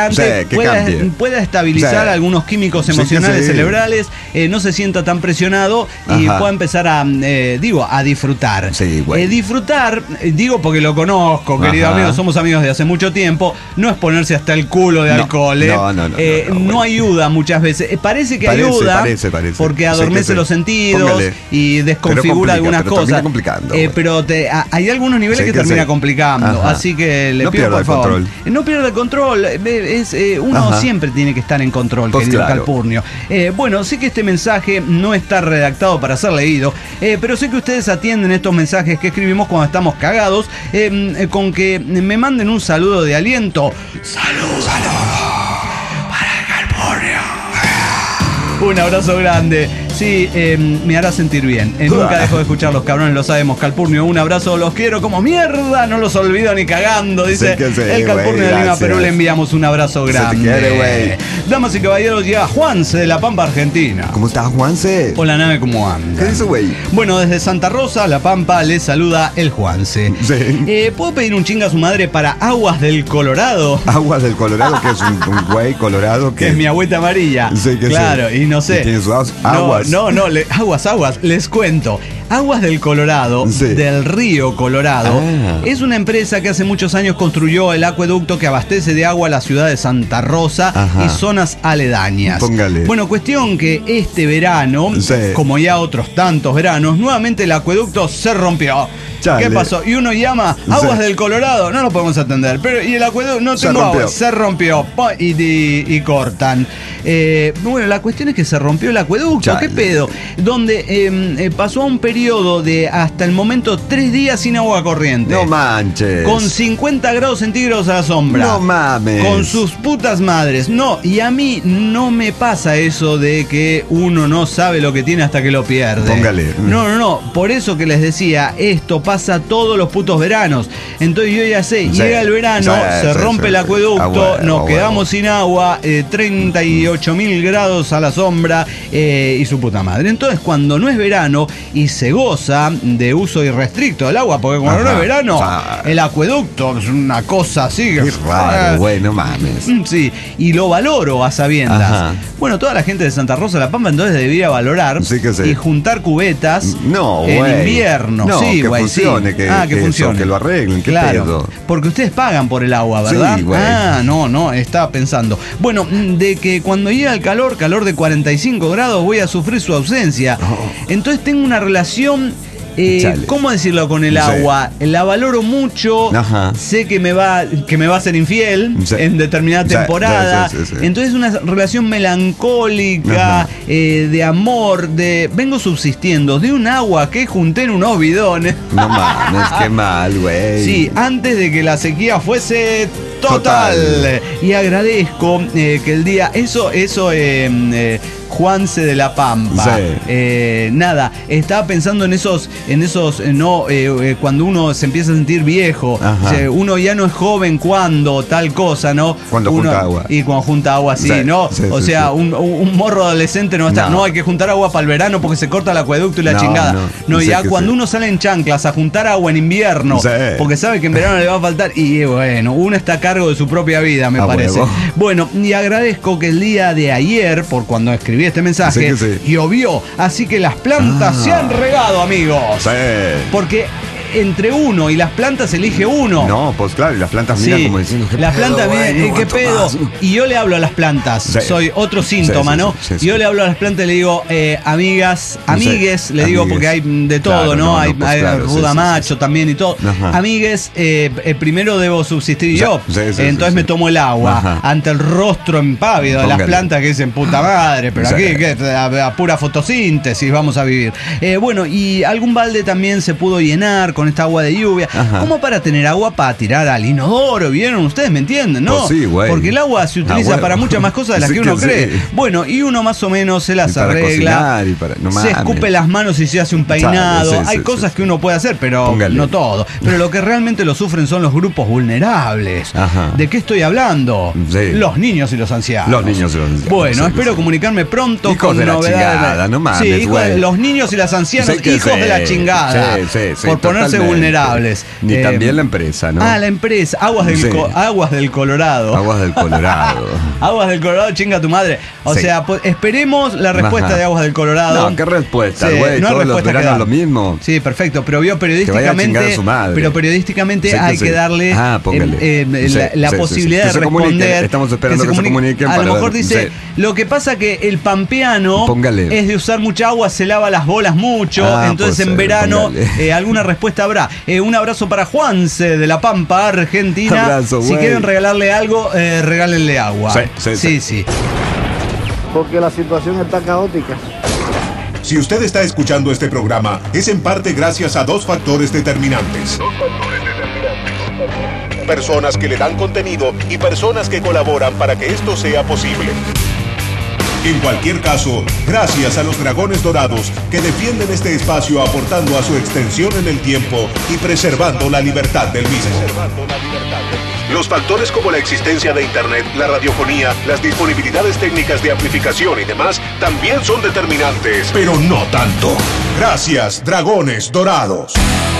pueda estabilizar algunos químicos emocionales cerebrales, no se sienta tan presionado y pueda empezar a disfrutar. Sí, bueno. Disfrutar, digo porque lo conozco, querido amigo, somos amigos de hace mucho tiempo, no es ponerse hasta el culo de alcohol. No ayuda muchas veces. Parece que ayuda porque adormece los sentidos y desconfigura algunas cosas. Pero hay algunos niveles que termina complicando. Así que le pido por favor. No pierda el control. Uno siempre tiene que estar en control, querido Calpurnio. Bueno, sé que este mensaje no está redactado para ser leído, pero sé que ustedes atienden estos mensajes que escribimos cuando estamos cagados, con que me manden un saludo de aliento. ¡Salud! Para Calpurnio. Un abrazo grande. Sí, me hará sentir bien. Nunca dejo de escuchar los cabrones, lo sabemos. Calpurnio, un abrazo, los quiero como mierda, no los olvido ni cagando, dice el Calpurnio de Lima, Perú. Le enviamos un abrazo grande. Se te quiere, damas y caballeros, llega Juanse de La Pampa, Argentina. ¿Cómo estás, Juanse? Hola, nave, ¿cómo anda? ¿Qué dice, güey? Bueno, desde Santa Rosa, La Pampa, les saluda el Juanse. Sí. ¿Puedo pedir un chinga a su madre para Aguas del Colorado? Aguas del Colorado, que es un güey colorado que es mi agüita amarilla. Sí, que claro, y no sé. ¿Tiene sus aguas? Aguas, les cuento. Aguas del Colorado, del río Colorado, es una empresa que hace muchos años construyó el acueducto que abastece de agua a la ciudad de Santa Rosa y zonas aledañas. Póngale. Bueno, cuestión que este verano, como ya otros tantos veranos, nuevamente el acueducto se rompió. Chale. ¿Qué pasó? Y uno llama, Aguas del Colorado, no lo podemos atender, pero y el acueducto, no tengo agua, se rompió, y cortan. Bueno, la cuestión es que se rompió el acueducto. Chale. ¿Qué pedo? Donde pasó a un periodo de hasta el momento 3 días sin agua corriente. No manches. Con 50 grados centígrados a la sombra. No mames. Con sus putas madres. No, y a mí no me pasa eso de que uno no sabe lo que tiene hasta que lo pierde. Póngale. No. Por eso que les decía, esto pasa todos los putos veranos. Entonces yo ya sé, llega el verano, se rompe el acueducto, nos quedamos sin agua, 38.000 grados a la sombra y su puta madre. Entonces cuando no es verano y se goza de uso irrestricto del agua, porque cuando no es verano, el acueducto es una cosa así. Qué raro, güey, no mames. Sí, y lo valoro a sabiendas. Bueno, toda la gente de Santa Rosa de La Pampa entonces debería valorar y juntar cubetas en invierno. No, sí, que güey, funcione, que funcione. Que lo arreglen, claro, pedo. Porque ustedes pagan por el agua, ¿verdad? Sí, güey. No, estaba pensando. Bueno, de que cuando llega el calor de 45 grados, voy a sufrir su ausencia. Entonces tengo una relación, ¿cómo decirlo con el agua? La valoro mucho, sé que me va a ser infiel en determinada temporada. Entonces es una relación melancólica, de amor, vengo subsistiendo de un agua que junté en unos bidones. No mames, qué mal, güey. Sí, antes de que la sequía fuese total. Y agradezco que el día, eso Juanse de La Pampa. Nada, estaba pensando en esos cuando uno se empieza a sentir viejo, uno ya no es joven cuando tal cosa, ¿no? Cuando junta agua. Y cuando junta agua, ¿no? O sea, un morro adolescente no está, no hay que juntar agua para el verano porque se corta el acueducto y la chingada. No, ya cuando uno sale en chanclas a juntar agua en invierno, porque sabe que en verano le va a faltar, y bueno, uno está a cargo de su propia vida, me parece. Huevo. Bueno, y agradezco que el día de ayer, por cuando escribí este mensaje, llovió, así que las plantas se han regado, amigos. Porque entre uno y las plantas elige uno. No, pues claro, y las plantas miran como diciendo, las plantas miran, ¿qué pedo? Más. Y yo le hablo a las plantas, soy otro síntoma, ¿no? Yo le hablo a las plantas y le digo, amigues, le digo, porque hay de todo, ¿no? Hay ruda macho también y todo. Amigues, primero debo subsistir yo. Entonces me tomo el agua ante el rostro impávido de las plantas que dicen, puta madre, pero aquí a pura fotosíntesis vamos a vivir. Bueno, y algún balde también se pudo llenar con esta agua de lluvia, como para tener agua para tirar al inodoro, ¿vieron? Ustedes me entienden, ¿no? Pues sí, güey. Porque el agua se utiliza para muchas más cosas de las que uno cree. Sí. Bueno, y uno más o menos se las arregla, se escupe las manos y se hace un peinado. Hay cosas que uno puede hacer, pero no todo. Pero lo que realmente lo sufren son los grupos vulnerables. ¿De qué estoy hablando? Los niños y los ancianos. Los niños y los ancianos. Bueno, espero comunicarme pronto con novedades. No mames, sí, hijos de los niños y las ancianas, hijos de la chingada. Por ponerse vulnerables. Ni también la empresa, ¿no? La empresa. Aguas del Colorado. Aguas del Colorado. Aguas del Colorado, chinga tu madre. O sea, pues, esperemos la respuesta de Aguas del Colorado. No, ¿qué respuesta, güey? No todos los veranos lo mismo. Sí, perfecto, pero vio periodísticamente hay que darle la posibilidad de responder. Estamos esperando que se comuniquen. A lo mejor dice, lo que pasa que el pampeano es de usar mucha agua, se lava las bolas mucho, entonces en verano alguna respuesta habrá. Un abrazo para Juanse de La Pampa, Argentina. Abrazo, si quieren regalarle algo, regálenle agua. Sí. Porque la situación está caótica. Si usted está escuchando este programa, es en parte gracias a dos factores determinantes. Personas que le dan contenido y personas que colaboran para que esto sea posible. En cualquier caso, gracias a los Dragones Dorados que defienden este espacio aportando a su extensión en el tiempo y preservando la libertad del mismo. Los factores como la existencia de Internet, la radiofonía, las disponibilidades técnicas de amplificación y demás también son determinantes, pero no tanto. Gracias, Dragones Dorados.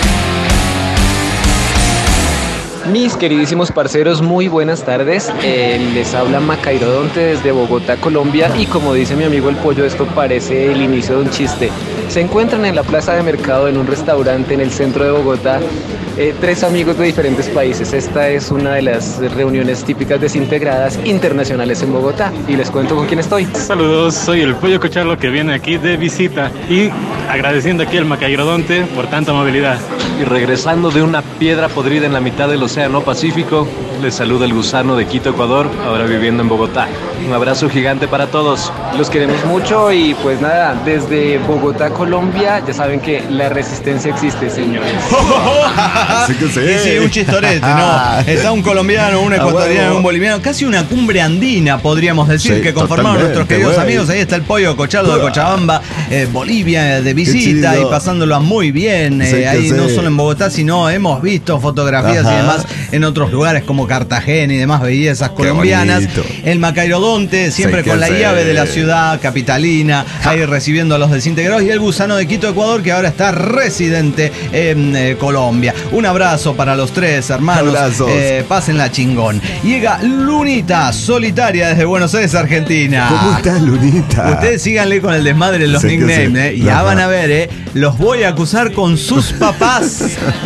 Mis queridísimos parceros, muy buenas tardes. Les habla Macairodonte desde Bogotá, Colombia. Y como dice mi amigo el Pollo, esto parece el inicio de un chiste. Se encuentran en la plaza de mercado, en un restaurante en el centro de Bogotá, 3 amigos de diferentes países. Esta es una de las reuniones típicas desintegradas internacionales en Bogotá. Y les cuento con quién estoy. Saludos, soy el Pollo Cocharlo que viene aquí de visita. Y agradeciendo aquí al Macairodonte por tanta amabilidad. Y regresando de una piedra podrida en la mitad del Océano Pacífico, les saluda el Gusano de Quito, Ecuador, ahora viviendo en Bogotá. Un abrazo gigante para todos. Los queremos mucho y pues nada, desde Bogotá, Colombia, ya saben que la resistencia existe, señores. Sí, un chistorete, ¿no? Está un colombiano, un ecuatoriano, un boliviano, casi una cumbre andina, podríamos decir, que conformaron nuestros queridos amigos. Ahí está el Pollo Cocharlo de Cochabamba, Bolivia, de visita y pasándola muy bien. Ahí no solo en Bogotá, sino hemos visto fotografías y demás en otros lugares como Cartagena y demás bellezas colombianas. El Macairodonte, siempre con la llave de la ciudad capitalina, ahí recibiendo a los desintegrados, y el Gusano de Quito, Ecuador, que ahora está residente en Colombia. Un abrazo para los 3 hermanos. Pásenla chingón. Llega Lunita, solitaria desde Buenos Aires, Argentina. ¿Cómo estás, Lunita? Ustedes síganle con el desmadre en los nicknames, ya van a ver, los voy a acusar con sus papás.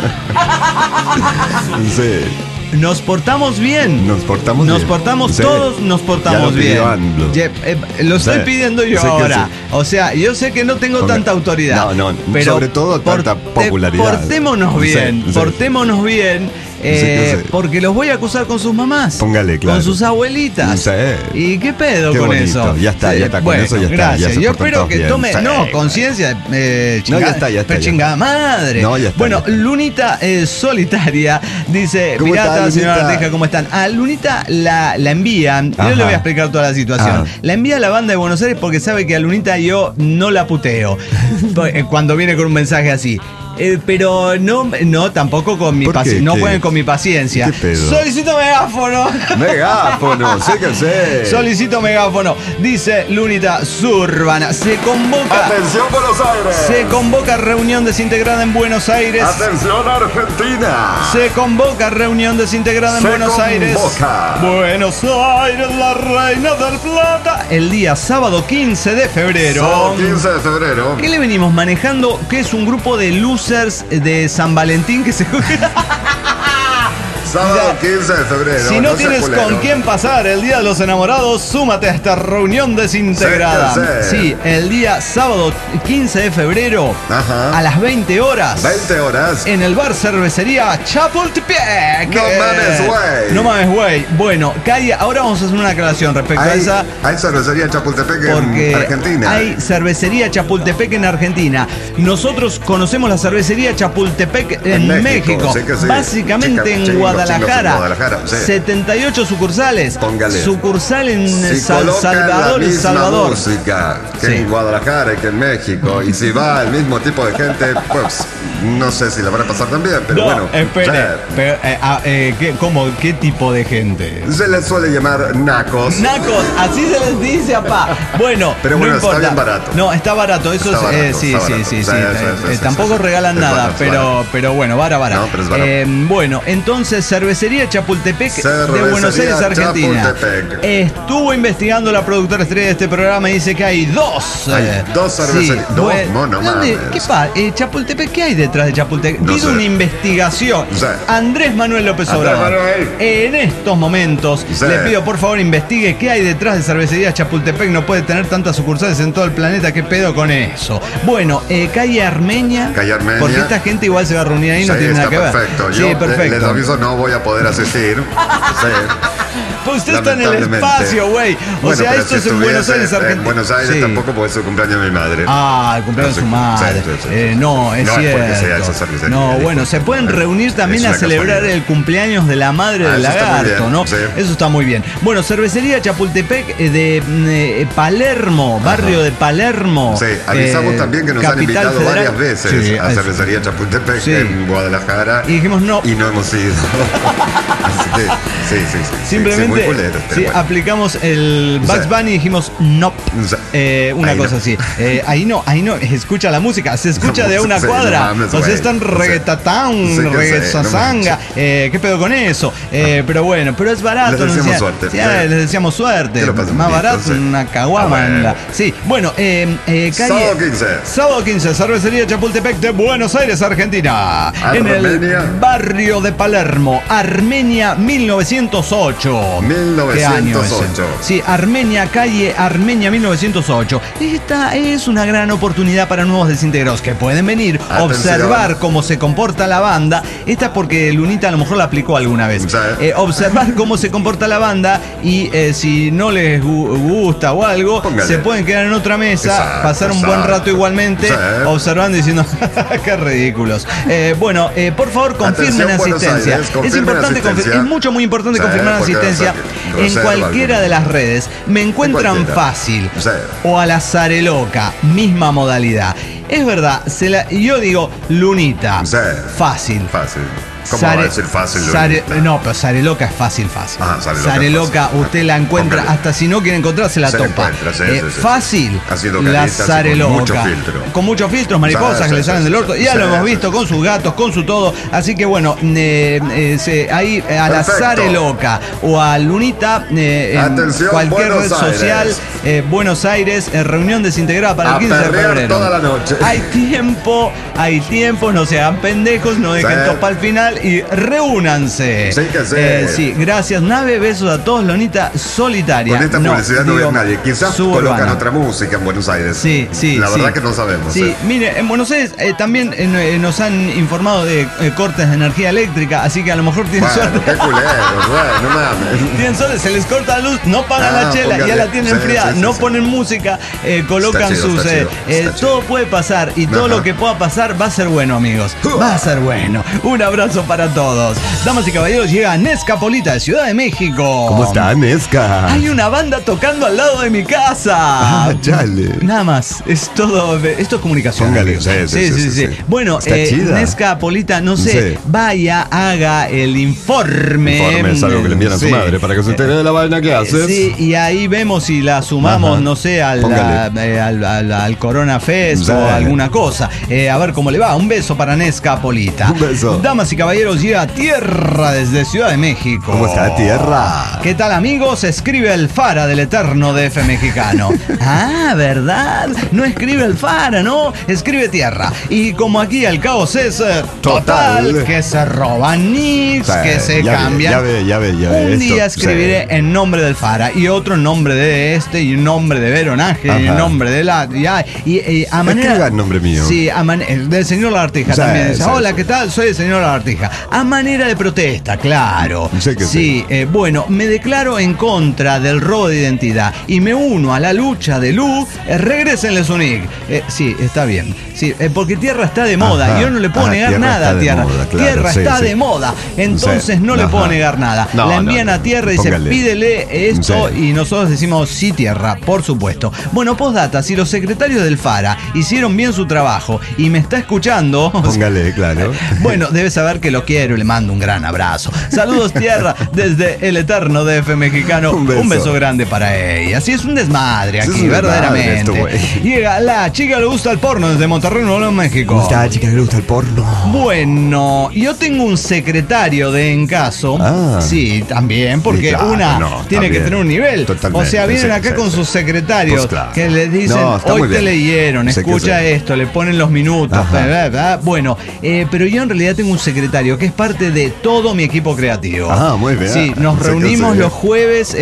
Nos portamos bien. Nos portamos todos, nos portamos bien. Lo estoy pidiendo yo ahora. O sea, yo sé que no tengo tanta autoridad. Pero sobre todo tanta popularidad. Portémonos bien. Porque los voy a acusar con sus mamás. Póngale, claro. Con sus abuelitas. ¿Y qué pedo con bonito. Eso? Ya está, con eso ya gracias. está. Yo espero que tome conciencia. Ya está. Chingada madre. Bueno, Lunita solitaria dice: Pirata, señora Arteja, ¿cómo están? A Lunita la envían. Yo le voy a explicar toda la situación. La envía a la banda de Buenos Aires porque sabe que a Lunita yo no la puteo. Cuando viene con un mensaje así. Pero no tampoco con mi paciencia. No pueden con mi paciencia. Solicito megáfono. Síguese. Solicito megáfono. Dice Lunita Zurbana. Se convoca. Atención, Buenos Aires. Se convoca reunión desintegrada en Buenos Aires. Atención, Argentina. Se convoca reunión desintegrada en Buenos Aires. Buenos Aires, la reina del plata. El día sábado 15 de febrero. Sábado 15 de febrero. ¿Qué le venimos manejando? Que es un grupo de luz de San Valentín que se Sábado 15 de febrero. Si no tienes con quién pasar el Día de los Enamorados, súmate a esta reunión desintegrada. Sí, el día sábado 15 de febrero, a las 20 horas. 20 horas. En el bar cervecería Chapultepec. No mames, güey. No mames, güey. Bueno, ahora vamos a hacer una aclaración respecto a esa. Hay cervecería Chapultepec en Argentina. Hay cervecería Chapultepec en Argentina. Nosotros conocemos la cervecería Chapultepec en México. Sí que sí. Básicamente en Guadalajara. 78 sucursales. Póngale. Sucursal en San Salvador. La misma Salvador. música que en Guadalajara y que en México. Y si va el mismo tipo de gente, pues no sé si la van a pasar también, pero no, bueno. Espere. ¿Qué tipo de gente? Se les suele llamar nacos. Nacos, así se les dice, apá. Bueno, pero bueno, no importa. Está bien barato. No, está barato. Eso está barato, sí. Tampoco regalan nada, pero bueno, vara. No, pero es barato. Bueno, entonces, cervecería Chapultepec de Buenos Aires, Argentina. Chapultepec. Estuvo investigando la productora estrella de este programa y dice que hay dos. Hay dos cervecerías. Sí, ¿qué pasa? Chapultepec, ¿qué hay detrás de Chapultepec? Pido una investigación. Andrés Manuel López Obrador. En estos momentos le pido por favor investigue qué hay detrás de cervecería Chapultepec. No puede tener tantas sucursales en todo el planeta. ¿Qué pedo con eso? Bueno, calle Armenia. Porque esta gente igual se va a reunir ahí, no tiene nada que ver. Perfecto. Sí, Yo perfecto. Les aviso, no voy a poder asistir. Pues usted está en el espacio, güey. O sea, esto es en Buenos Aires, Argentina. En Buenos Aires tampoco, porque es el cumpleaños de mi madre. El cumpleaños de su madre. No, es cierto. No, bueno, se pueden reunir también a celebrar el cumpleaños de la madre del lagarto, ¿no? Sí. Eso está muy bien. Bueno, cervecería Chapultepec de Palermo, barrio de Palermo. Sí, avisamos también que nos han invitado varias veces a cervecería Chapultepec en Guadalajara. Y dijimos no. Y no hemos ido. Así que, sí. Simplemente aplicamos el Bugs Bunny y dijimos no. Una cosa así. Ahí no, escucha la música, se escucha de una cuadra. O sea, están reggaetatán, reggaetasanga. ¿Qué pedo con eso? Pero bueno, pero es barato. Les deseamos suerte. Les deseamos suerte. Más barato, una caguamanga. Sí, bueno, Sábado 15, cervecería Chapultepec de Buenos Aires, Argentina. En el barrio de Palermo, Armenia 1908. 1908. Sí, calle Armenia 1908. Esta es una gran oportunidad para nuevos desintegrados que pueden venir a observar cómo se comporta la banda. Esta es porque Lunita a lo mejor la aplicó alguna vez. Observar cómo se comporta la banda y si no les gusta o algo, se pueden quedar en otra mesa, pasar un buen rato igualmente, observando y diciendo qué ridículos. Bueno, por favor, confirmen asistencia. Es importante es muy importante confirmar asistencia en cualquiera de las redes. Me encuentran fácil o a la Zareloca, misma modalidad. Es verdad, yo digo Lunita, fácil. ¿Cómo va a decir fácil? No, pero Zareloca es fácil. Zareloca usted la encuentra, hasta si no quiere encontrar, se la topa. Fácil, la Zareloca. Con muchos filtros, mariposas que le salen del orto. Ya lo hemos visto con sus gatos, con su todo. Así que bueno, ahí a la Zareloca o a Lunita, en cualquier red social, Buenos Aires, reunión desintegrada para el 15 de febrero. Toda la noche. Hay tiempo, no se hagan pendejos, no dejen topar al final y reúnanse. Sí, gracias, Nave, besos a todos, Lonita solitaria. Con esta publicidad no ves nadie. Quizás colocan otra música en Buenos Aires. Sí. La verdad que no sabemos. Sí, mire, en Buenos Aires también nos han informado de cortes de energía eléctrica, así que a lo mejor tienen suerte. Qué culero, no mames. Tienen suerte, se les corta la luz, no pagan la chela, ya la tienen enfriada, no ponen música, colocan sus... todo puede pasar y todo lo que pueda pasar va a ser bueno, amigos. Va a ser bueno. Un abrazo para todos. Damas y caballeros, llega Nescapolita de Ciudad de México. ¿Cómo está, Nesca? Hay una banda tocando al lado de mi casa. Chale. Nada más. Esto es comunicación. Póngale. Sí. Bueno, Nescapolita, no sé, vaya, haga el informe. Informe es algo que le envían a su madre para que se entere de la vaina que haces. Sí, y ahí vemos si la sumamos, no sé, al Corona Fest o alguna cosa. A ver cómo le va. Un beso para Nescapolita. Un beso. Damas y caballeros, caballeros, llega Tierra desde Ciudad de México. ¿Cómo está Tierra? ¿Qué tal, amigos? Escribe el Fara del eterno DF mexicano. Ah, ¿verdad? No escribe el Fara, ¿no? Escribe Tierra. Y como aquí el caos es total, que se roban nicks, que se cambian. Ya ve. Un día escribiré en nombre del Fara y otro en nombre de este y un nombre de Veronaje y un nombre de la... Y a manera... Escriba el nombre mío. Sí, del señor Lagartija también. Dice, hola, ¿qué tal? Soy el señor Lagartija. A manera de protesta, claro. Sé que sí. Bueno, me declaro en contra del robo de identidad y me uno a la lucha de Lu. Regrésenle su nick. Sí, está bien. Sí, porque Tierra está de moda. Yo no le puedo negar nada a Tierra. Moda, claro, Tierra está de moda. Entonces no le puedo negar nada. La envían a Tierra y dice, pídele esto. Y nosotros decimos, sí, Tierra, por supuesto. Bueno, postdata, si los secretarios del Fara hicieron bien su trabajo y me está escuchando... Póngale, claro. Bueno, debe saber que lo quiero y le mando un gran abrazo. Saludos, Tierra, desde el eterno DF mexicano. Un beso grande para ella. Sí, es un desmadre aquí, verdaderamente. Llega la chica que le gusta el porno desde Monterrey, Nuevo León, México. ¿Cómo está la chica que le gusta el porno? Bueno, yo tengo un secretario de En Caso. Sí, también, porque sí, claro, tiene que tener un nivel. Totalmente, o sea, vienen acá con sus secretarios pues claro. Que les dicen, hoy te leyeron, escucha esto, le ponen los minutos. Bueno, pero yo en realidad tengo un secretario que es parte de todo mi equipo creativo. Muy bien. Sí, nos reunimos los jueves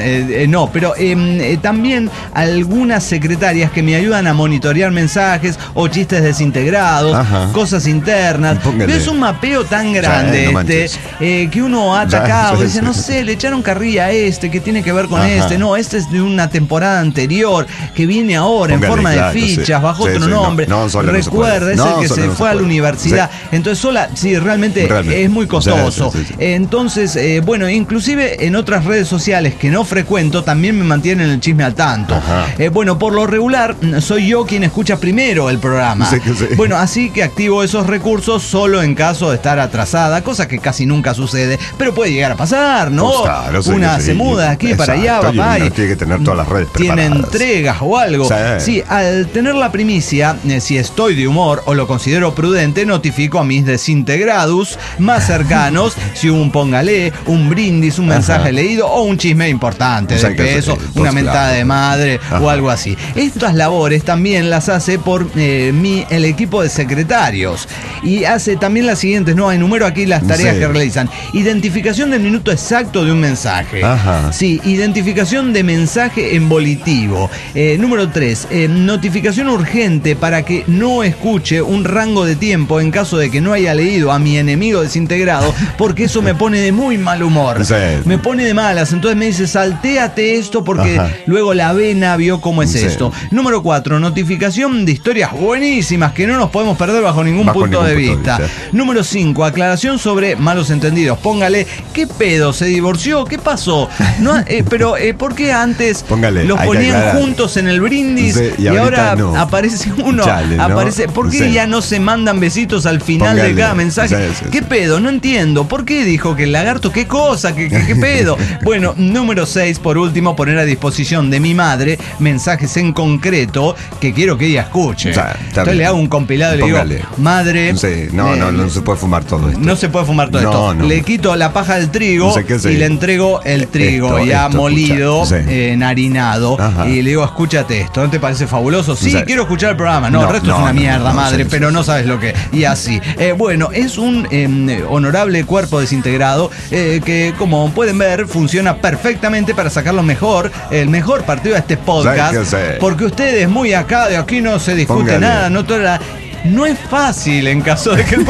pero también algunas secretarias que me ayudan a monitorear mensajes o chistes desintegrados, cosas internas. Es un mapeo tan grande que uno ha atacado, dice, no sé, le echaron carrilla a que tiene que ver con no, este es de una temporada anterior que viene ahora en forma de fichas, bajo otro nombre. Recuerda, es el que se fue a la universidad. Entonces, realmente es muy costoso. Entonces, bueno, inclusive en otras redes sociales que no frecuento, también me mantienen el chisme al tanto. Bueno, por lo regular, soy yo quien escucha primero el programa. Bueno, así que activo esos recursos solo en caso de estar atrasada, cosa que casi nunca sucede, pero puede llegar a pasar, ¿no? Pues claro, una se muda aquí para allá, papá, y tiene que tener todas las redes tiene preparadas. Entregas o algo. Sí, al tener la primicia, si estoy de humor o lo considero prudente, notifico a mis desintegrados más cercanos si un póngale, un brindis, un mensaje leído o un chisme importante de peso, una mentada de madre o algo así. Estas labores también las hace por el equipo de secretarios y hace también las siguientes, enumero aquí las tareas que realizan. Identificación del minuto exacto de un mensaje. Sí, identificación de mensaje en volitivo. Número 3, notificación urgente para que no escuche un rango de tiempo en caso de que no haya leído a mi enemigo desintegrado, porque eso me pone de muy mal humor. Me pone de malas, entonces me dice, saltéate esto porque luego la vena vio cómo es esto. Número 4, notificación de historias buenísimas que no nos podemos perder bajo ningún punto de vista. Número 5, aclaración sobre malos entendidos. Póngale, ¿qué pedo? ¿Se divorció? ¿Qué pasó? Pero ¿por qué antes los ponían juntos en el brindis y ahora aparece uno? ¿Por qué ya no se mandan besitos al final de cada mensaje? ¿Qué pedo? No entiendo. ¿Por qué dijo que el lagarto? ¿Qué cosa? ¿Qué pedo? Bueno, número 6, por último, poner a disposición de mi madre mensajes en concreto que quiero que ella escuche. Entonces le hago un compilado y le digo, madre... No se puede fumar todo esto. No se puede fumar todo esto. Le quito la paja del trigo y le entrego el trigo ya molido, enharinado. Y le digo, escúchate esto, ¿no te parece fabuloso? Sí, quiero escuchar el programa. No, el resto es una mierda, madre, pero no sabes lo que... Y así. Bueno, es un honorable cuerpo desintegrado que, como pueden ver, funciona perfectamente para sacar el mejor partido de este podcast. Porque ustedes muy acá, de aquí no se discute nada, no es fácil en caso de que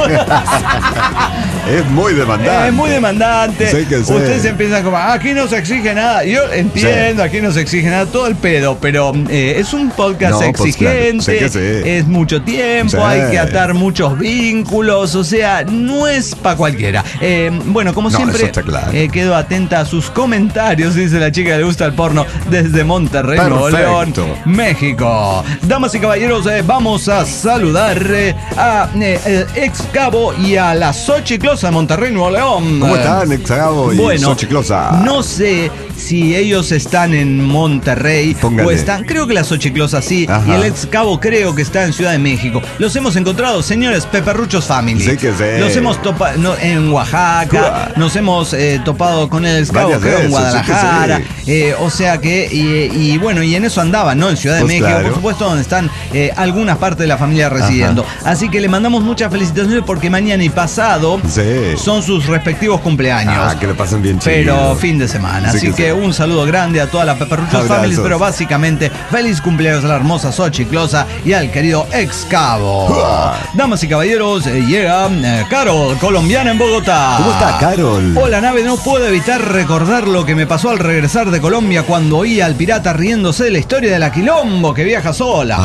es muy demandante. Es muy demandante. Ustedes empiezan como, aquí no se exige nada. Yo entiendo, aquí no se exige nada, todo el pedo, pero es un podcast exigente, pues claro. Es mucho tiempo, hay que atar muchos vínculos, o sea, no es para cualquiera. Bueno, como siempre, quedo atenta a sus comentarios, dice la chica que le gusta el porno desde Monterrey, Nuevo León, México. Damas y caballeros, vamos a saludar a ex cabo y a la Xochiclosa de Monterrey, Nuevo León. ¿Cómo están, ex cabo y Xochiclosa? No sé si ellos están en Monterrey o están, creo que la Xochiclosa sí, y el ex cabo creo que está en Ciudad de México. Los hemos encontrado, señores, Peperruchos Family. Sí que sí. Los hemos topado en Oaxaca, nos hemos topado con el ex cabo, creo, en Guadalajara. O sea que, y bueno, y en eso andaban, ¿no? En Ciudad de México, por supuesto, donde están algunas partes de la familia residiendo. Así que le mandamos muchas felicitaciones porque mañana y pasado son sus respectivos cumpleaños. Que le pasen bien chido. Pero fin de semana. Así que un saludo grande a toda la Peperruchos Family, pero básicamente feliz cumpleaños a la hermosa Xochiclosa y al querido ex cabo. Damas y caballeros, llega Carol, colombiana en Bogotá. ¿Cómo está, Carol? Hola, nave, no puedo evitar recordar lo que me pasó al regresar de Colombia cuando oí al pirata riéndose de la historia de la Quilombo que viaja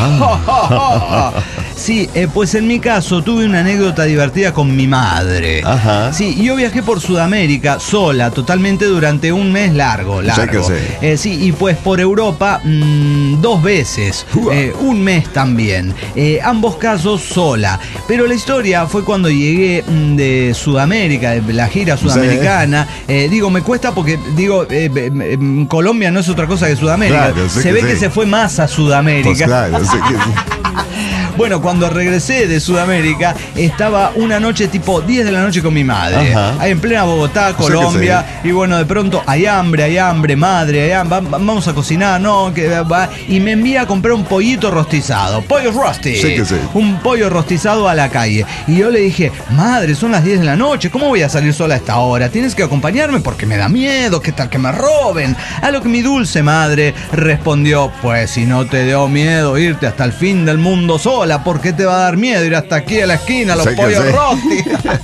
sola. Sí, pues en mi caso tuve una anécdota divertida con mi madre. Sí, yo viajé por Sudamérica sola, totalmente durante un mes largo. Sí, y pues por Europa 2 veces, un mes también. Ambos casos sola. Pero la historia fue cuando llegué de Sudamérica, de la gira sudamericana. Digo, me cuesta porque, Colombia no es otra cosa que Sudamérica. Claro, se ve que se fue más a Sudamérica. Pues claro, Bueno, cuando regresé de Sudamérica, estaba una noche tipo 10 de la noche con mi madre. Ahí en plena Bogotá, Colombia. Y bueno, de pronto hay hambre, madre, vamos a cocinar, ¿no? Y me envía a comprar un pollito rostizado. Pollo rosti. Un pollo rostizado a la calle. Y yo le dije, madre, son las 10 de la noche, ¿cómo voy a salir sola a esta hora? Tienes que acompañarme porque me da miedo, ¿qué tal que me roben? A lo que mi dulce madre respondió, pues si no te dio miedo irte hasta el fin del mundo sola, ¿por qué te va a dar miedo ir hasta aquí a la esquina, los pollos rosti?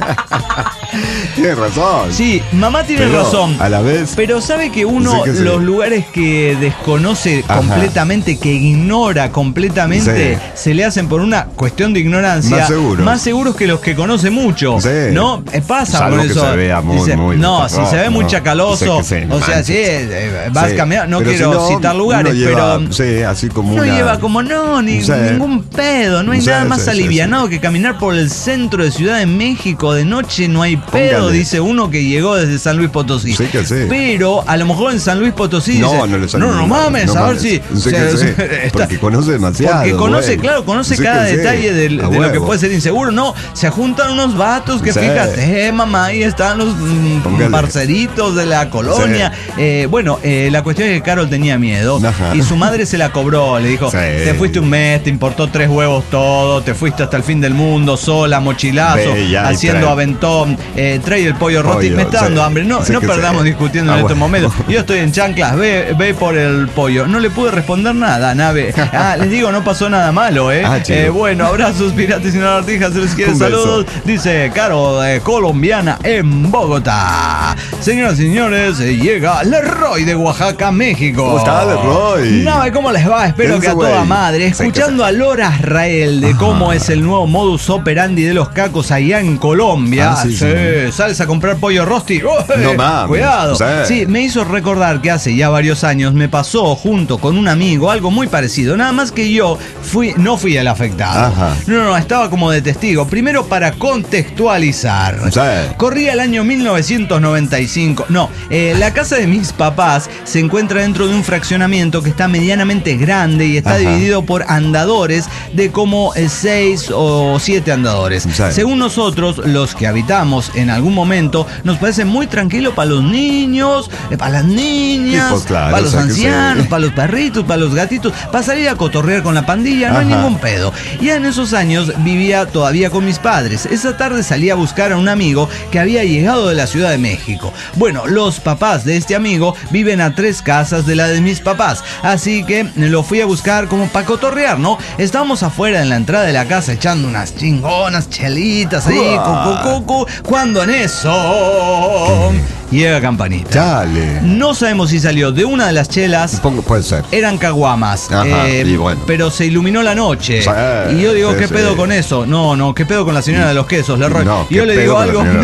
Tienes razón. Sí, mamá tiene razón. A la vez. Pero sabe que uno, los lugares que desconoce completamente, que ignora completamente, se le hacen por una cuestión de ignorancia. Más seguros que los que conoce mucho. ¿No? Pasa salvo por eso. Que se vea muy no, si se ve muy chacaloso. O sea, vas caminando. No quiero citar lugares, lleva, pero. Así como no lleva como ningún pedo. No hay nada más alivianado que caminar por el centro de Ciudad de México de noche. No hay pedo, dice uno que llegó desde San Luis Potosí. Pero a lo mejor en San Luis Potosí no mames, a ver si porque conoce demasiado. Porque conoce cada detalle de lo que puede ser inseguro. No, se juntan unos vatos que fíjate, mamá, ahí están los parceritos de la colonia. La cuestión es que Carol tenía miedo y su madre se la cobró. Le dijo, te fuiste un mes, te importó 3 huevos todo, te fuiste hasta el fin del mundo sola, mochilazo, haciendo aventón, trae el pollo rosti. Me está dando hambre, no perdamos discutiendo en estos momentos. Yo estoy en chanclas, ve por el pollo. No le pude responder nada, nave. Les digo, no pasó nada malo, bueno, abrazos, piratas y lagartijas, se les quiere saludos. Dice Caro, colombiana en Bogotá. Señoras y señores, llega Leroy de Oaxaca, México. ¿Cómo está, Leroy? Nave, ¿cómo les va? Espero que a toda madre. Escuchando a Lora Israel de cómo es el nuevo modus operandi de los cacos allá en Colombia. Sales a comprar pollo rosti. No mames. Cuidado. Sí, me hizo recordar que hace ya varios años me pasó junto con un amigo algo muy parecido. Nada más que yo no fui el afectado. No, estaba como de testigo. Primero para contextualizar. Corría el año 1995. La casa de mis papás se encuentra dentro de un fraccionamiento que está medianamente grande y está dividido por andadores de como 6 o 7 andadores. Según nosotros, los que habitamos en algún momento, nos parece muy tranquilo para los niños, para las niñas, para los ancianos, para los perritos, para los gatitos, para salir a cotorrear con la pandilla, no hay ningún pedo. Ya en esos años vivía todavía con mis padres. Esa tarde salí a buscar a un amigo que había llegado de la Ciudad de México. Bueno, los papás de este amigo viven a 3 casas de la de mis papás, así que lo fui a buscar como para cotorrear, ¿no? Estábamos afuera en la entrada de la casa echando unas chingonas chelitas ahí, cuando en eso llega campanita. Dale. No sabemos si salió de una de las chelas. Puede ser. Eran caguamas. Y bueno. Pero se iluminó la noche. Y yo digo, ¿qué pedo con eso? No, ¿qué pedo con la señora de los quesos, Leroy? Y yo le digo algo. Yo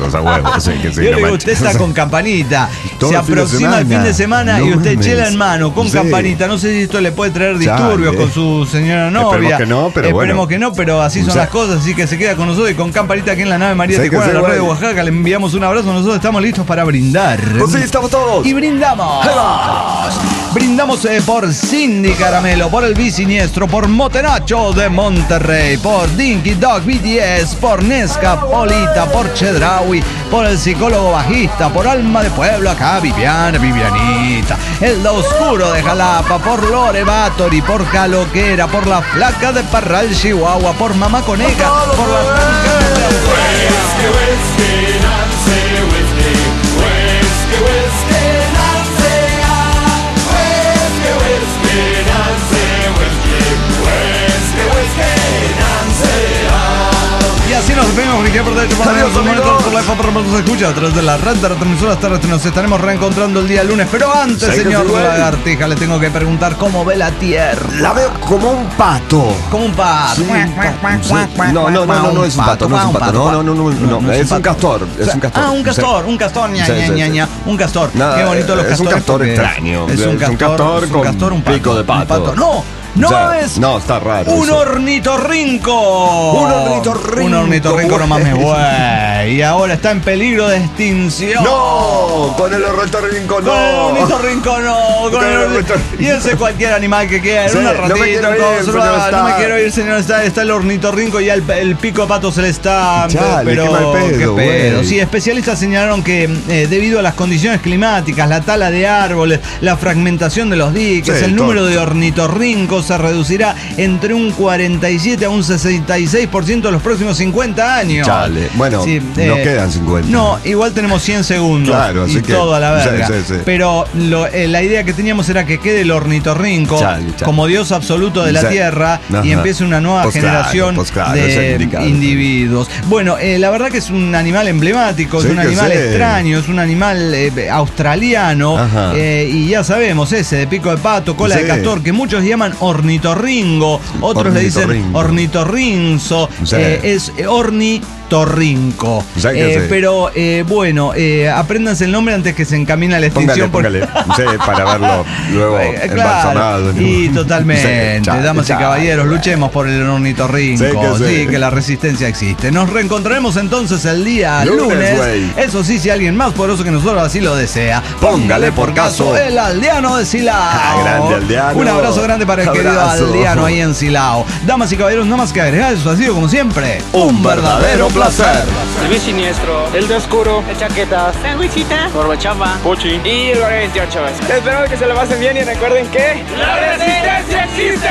le digo, usted está con campanita. Se aproxima el fin de semana y usted chela en mano con campanita. No sé si esto le puede traer disturbios con su señora novia. Esperemos que no, pero así son las cosas. Así que se queda con nosotros y con campanita aquí en la nave María Tijuana, la red de Oaxaca. Le enviamos un abrazo. Nosotros estamos listos para para brindar. Pues sí, estamos todos. Y brindamos. Brindamos por Cindy Caramelo, por el Bisiniestro, por Motenacho de Monterrey, por Dinky Dog BTS, por Nesca Polita, por Chedraui, por el psicólogo bajista, por Alma de Pueblo acá, Vivianita, el da Oscuro de Jalapa, por Lore Batory, por Caloquera, por la Flaca de Parral, Chihuahua, por Mamá Coneja, por la Flaca de Y así nos despedimos, por derecho, por la nos escucha a través de la red de retransmisoras terrestres. Nos estaremos reencontrando el día lunes. Pero antes, señor Lagartija, le tengo que preguntar cómo ve la Tierra. La veo como un pato. Como un pato. No es un pato, no es un pato. No, es un castor. Es un castor. Ah, un castor, ña. Un castor. Qué bonito los castores. Es un castor extraño. Es un castor con pico de pato. No, es. No, está raro. Un ornitorrinco. Un ornitorrinco nomás me güey. Y ahora está en peligro de extinción. No, con el ornitorrinco no. Con el ornitorrinco no. Y ese cualquier animal que quede en una ratita. No me quiero ir, señor. Está el ornitorrinco y el pico de pato se le está. Chale, pero qué pedo. Sí, especialistas señalaron que debido a las condiciones climáticas, la tala de árboles, la fragmentación de los diques, el número de ornitorrincos se reducirá entre un 47 a un 66% de los próximos 50 años. Chale. Bueno, no quedan 50. No, igual tenemos 100 segundos. Claro, así y que todo a la verga. Sí. Pero la idea que teníamos era que quede el ornitorrinco como dios absoluto de la Tierra y empiece una nueva generación de individuos. Bueno, la verdad que es un animal emblemático, es un animal extraño, es un animal australiano. Y ya sabemos, ese de pico de pato, cola de castor, que muchos llaman ornitorrinco, otros le dicen ornitorrinzo, es ornitorrinco. Pero bueno, apréndanse el nombre antes que se encamine a la extinción. Póngale. Para verlo luego embalsamado. Y totalmente, damas y caballeros, luchemos por el ornitorrinco. Sí, que la resistencia existe. Nos reencontraremos entonces el día lunes. Eso sí, si alguien más poderoso que nosotros así lo desea, póngale por caso el aldeano de Silao. Grande aldeano. Un abrazo grande para el querido aldeano ahí en Silao. Damas y caballeros, no más que agregar, eso ha sido como siempre un verdadero placer. El Bisiniestro, el de Oscuro, el Chaquetas, Sandwichita, Gorbachamba, Pochi y el 28. Espero que se lo pasen bien y recuerden que ¡la resistencia existe!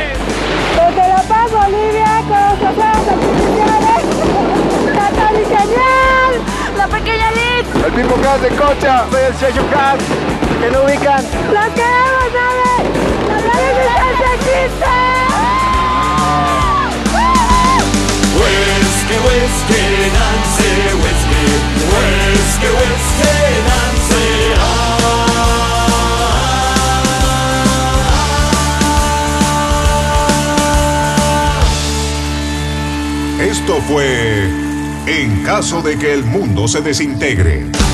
Desde La Paz, Bolivia, con los océanos artificiales, Natalie Genial, la pequeña Liz, el Pipo Gas de Cocha, soy el Checho Gas, que no ubican. ¡Lo queremos, ¿sabes? ¡La resistencia existe! Whiskey, Nancy, whiskey, Nancy, Esto fue En caso de que el mundo se desintegre.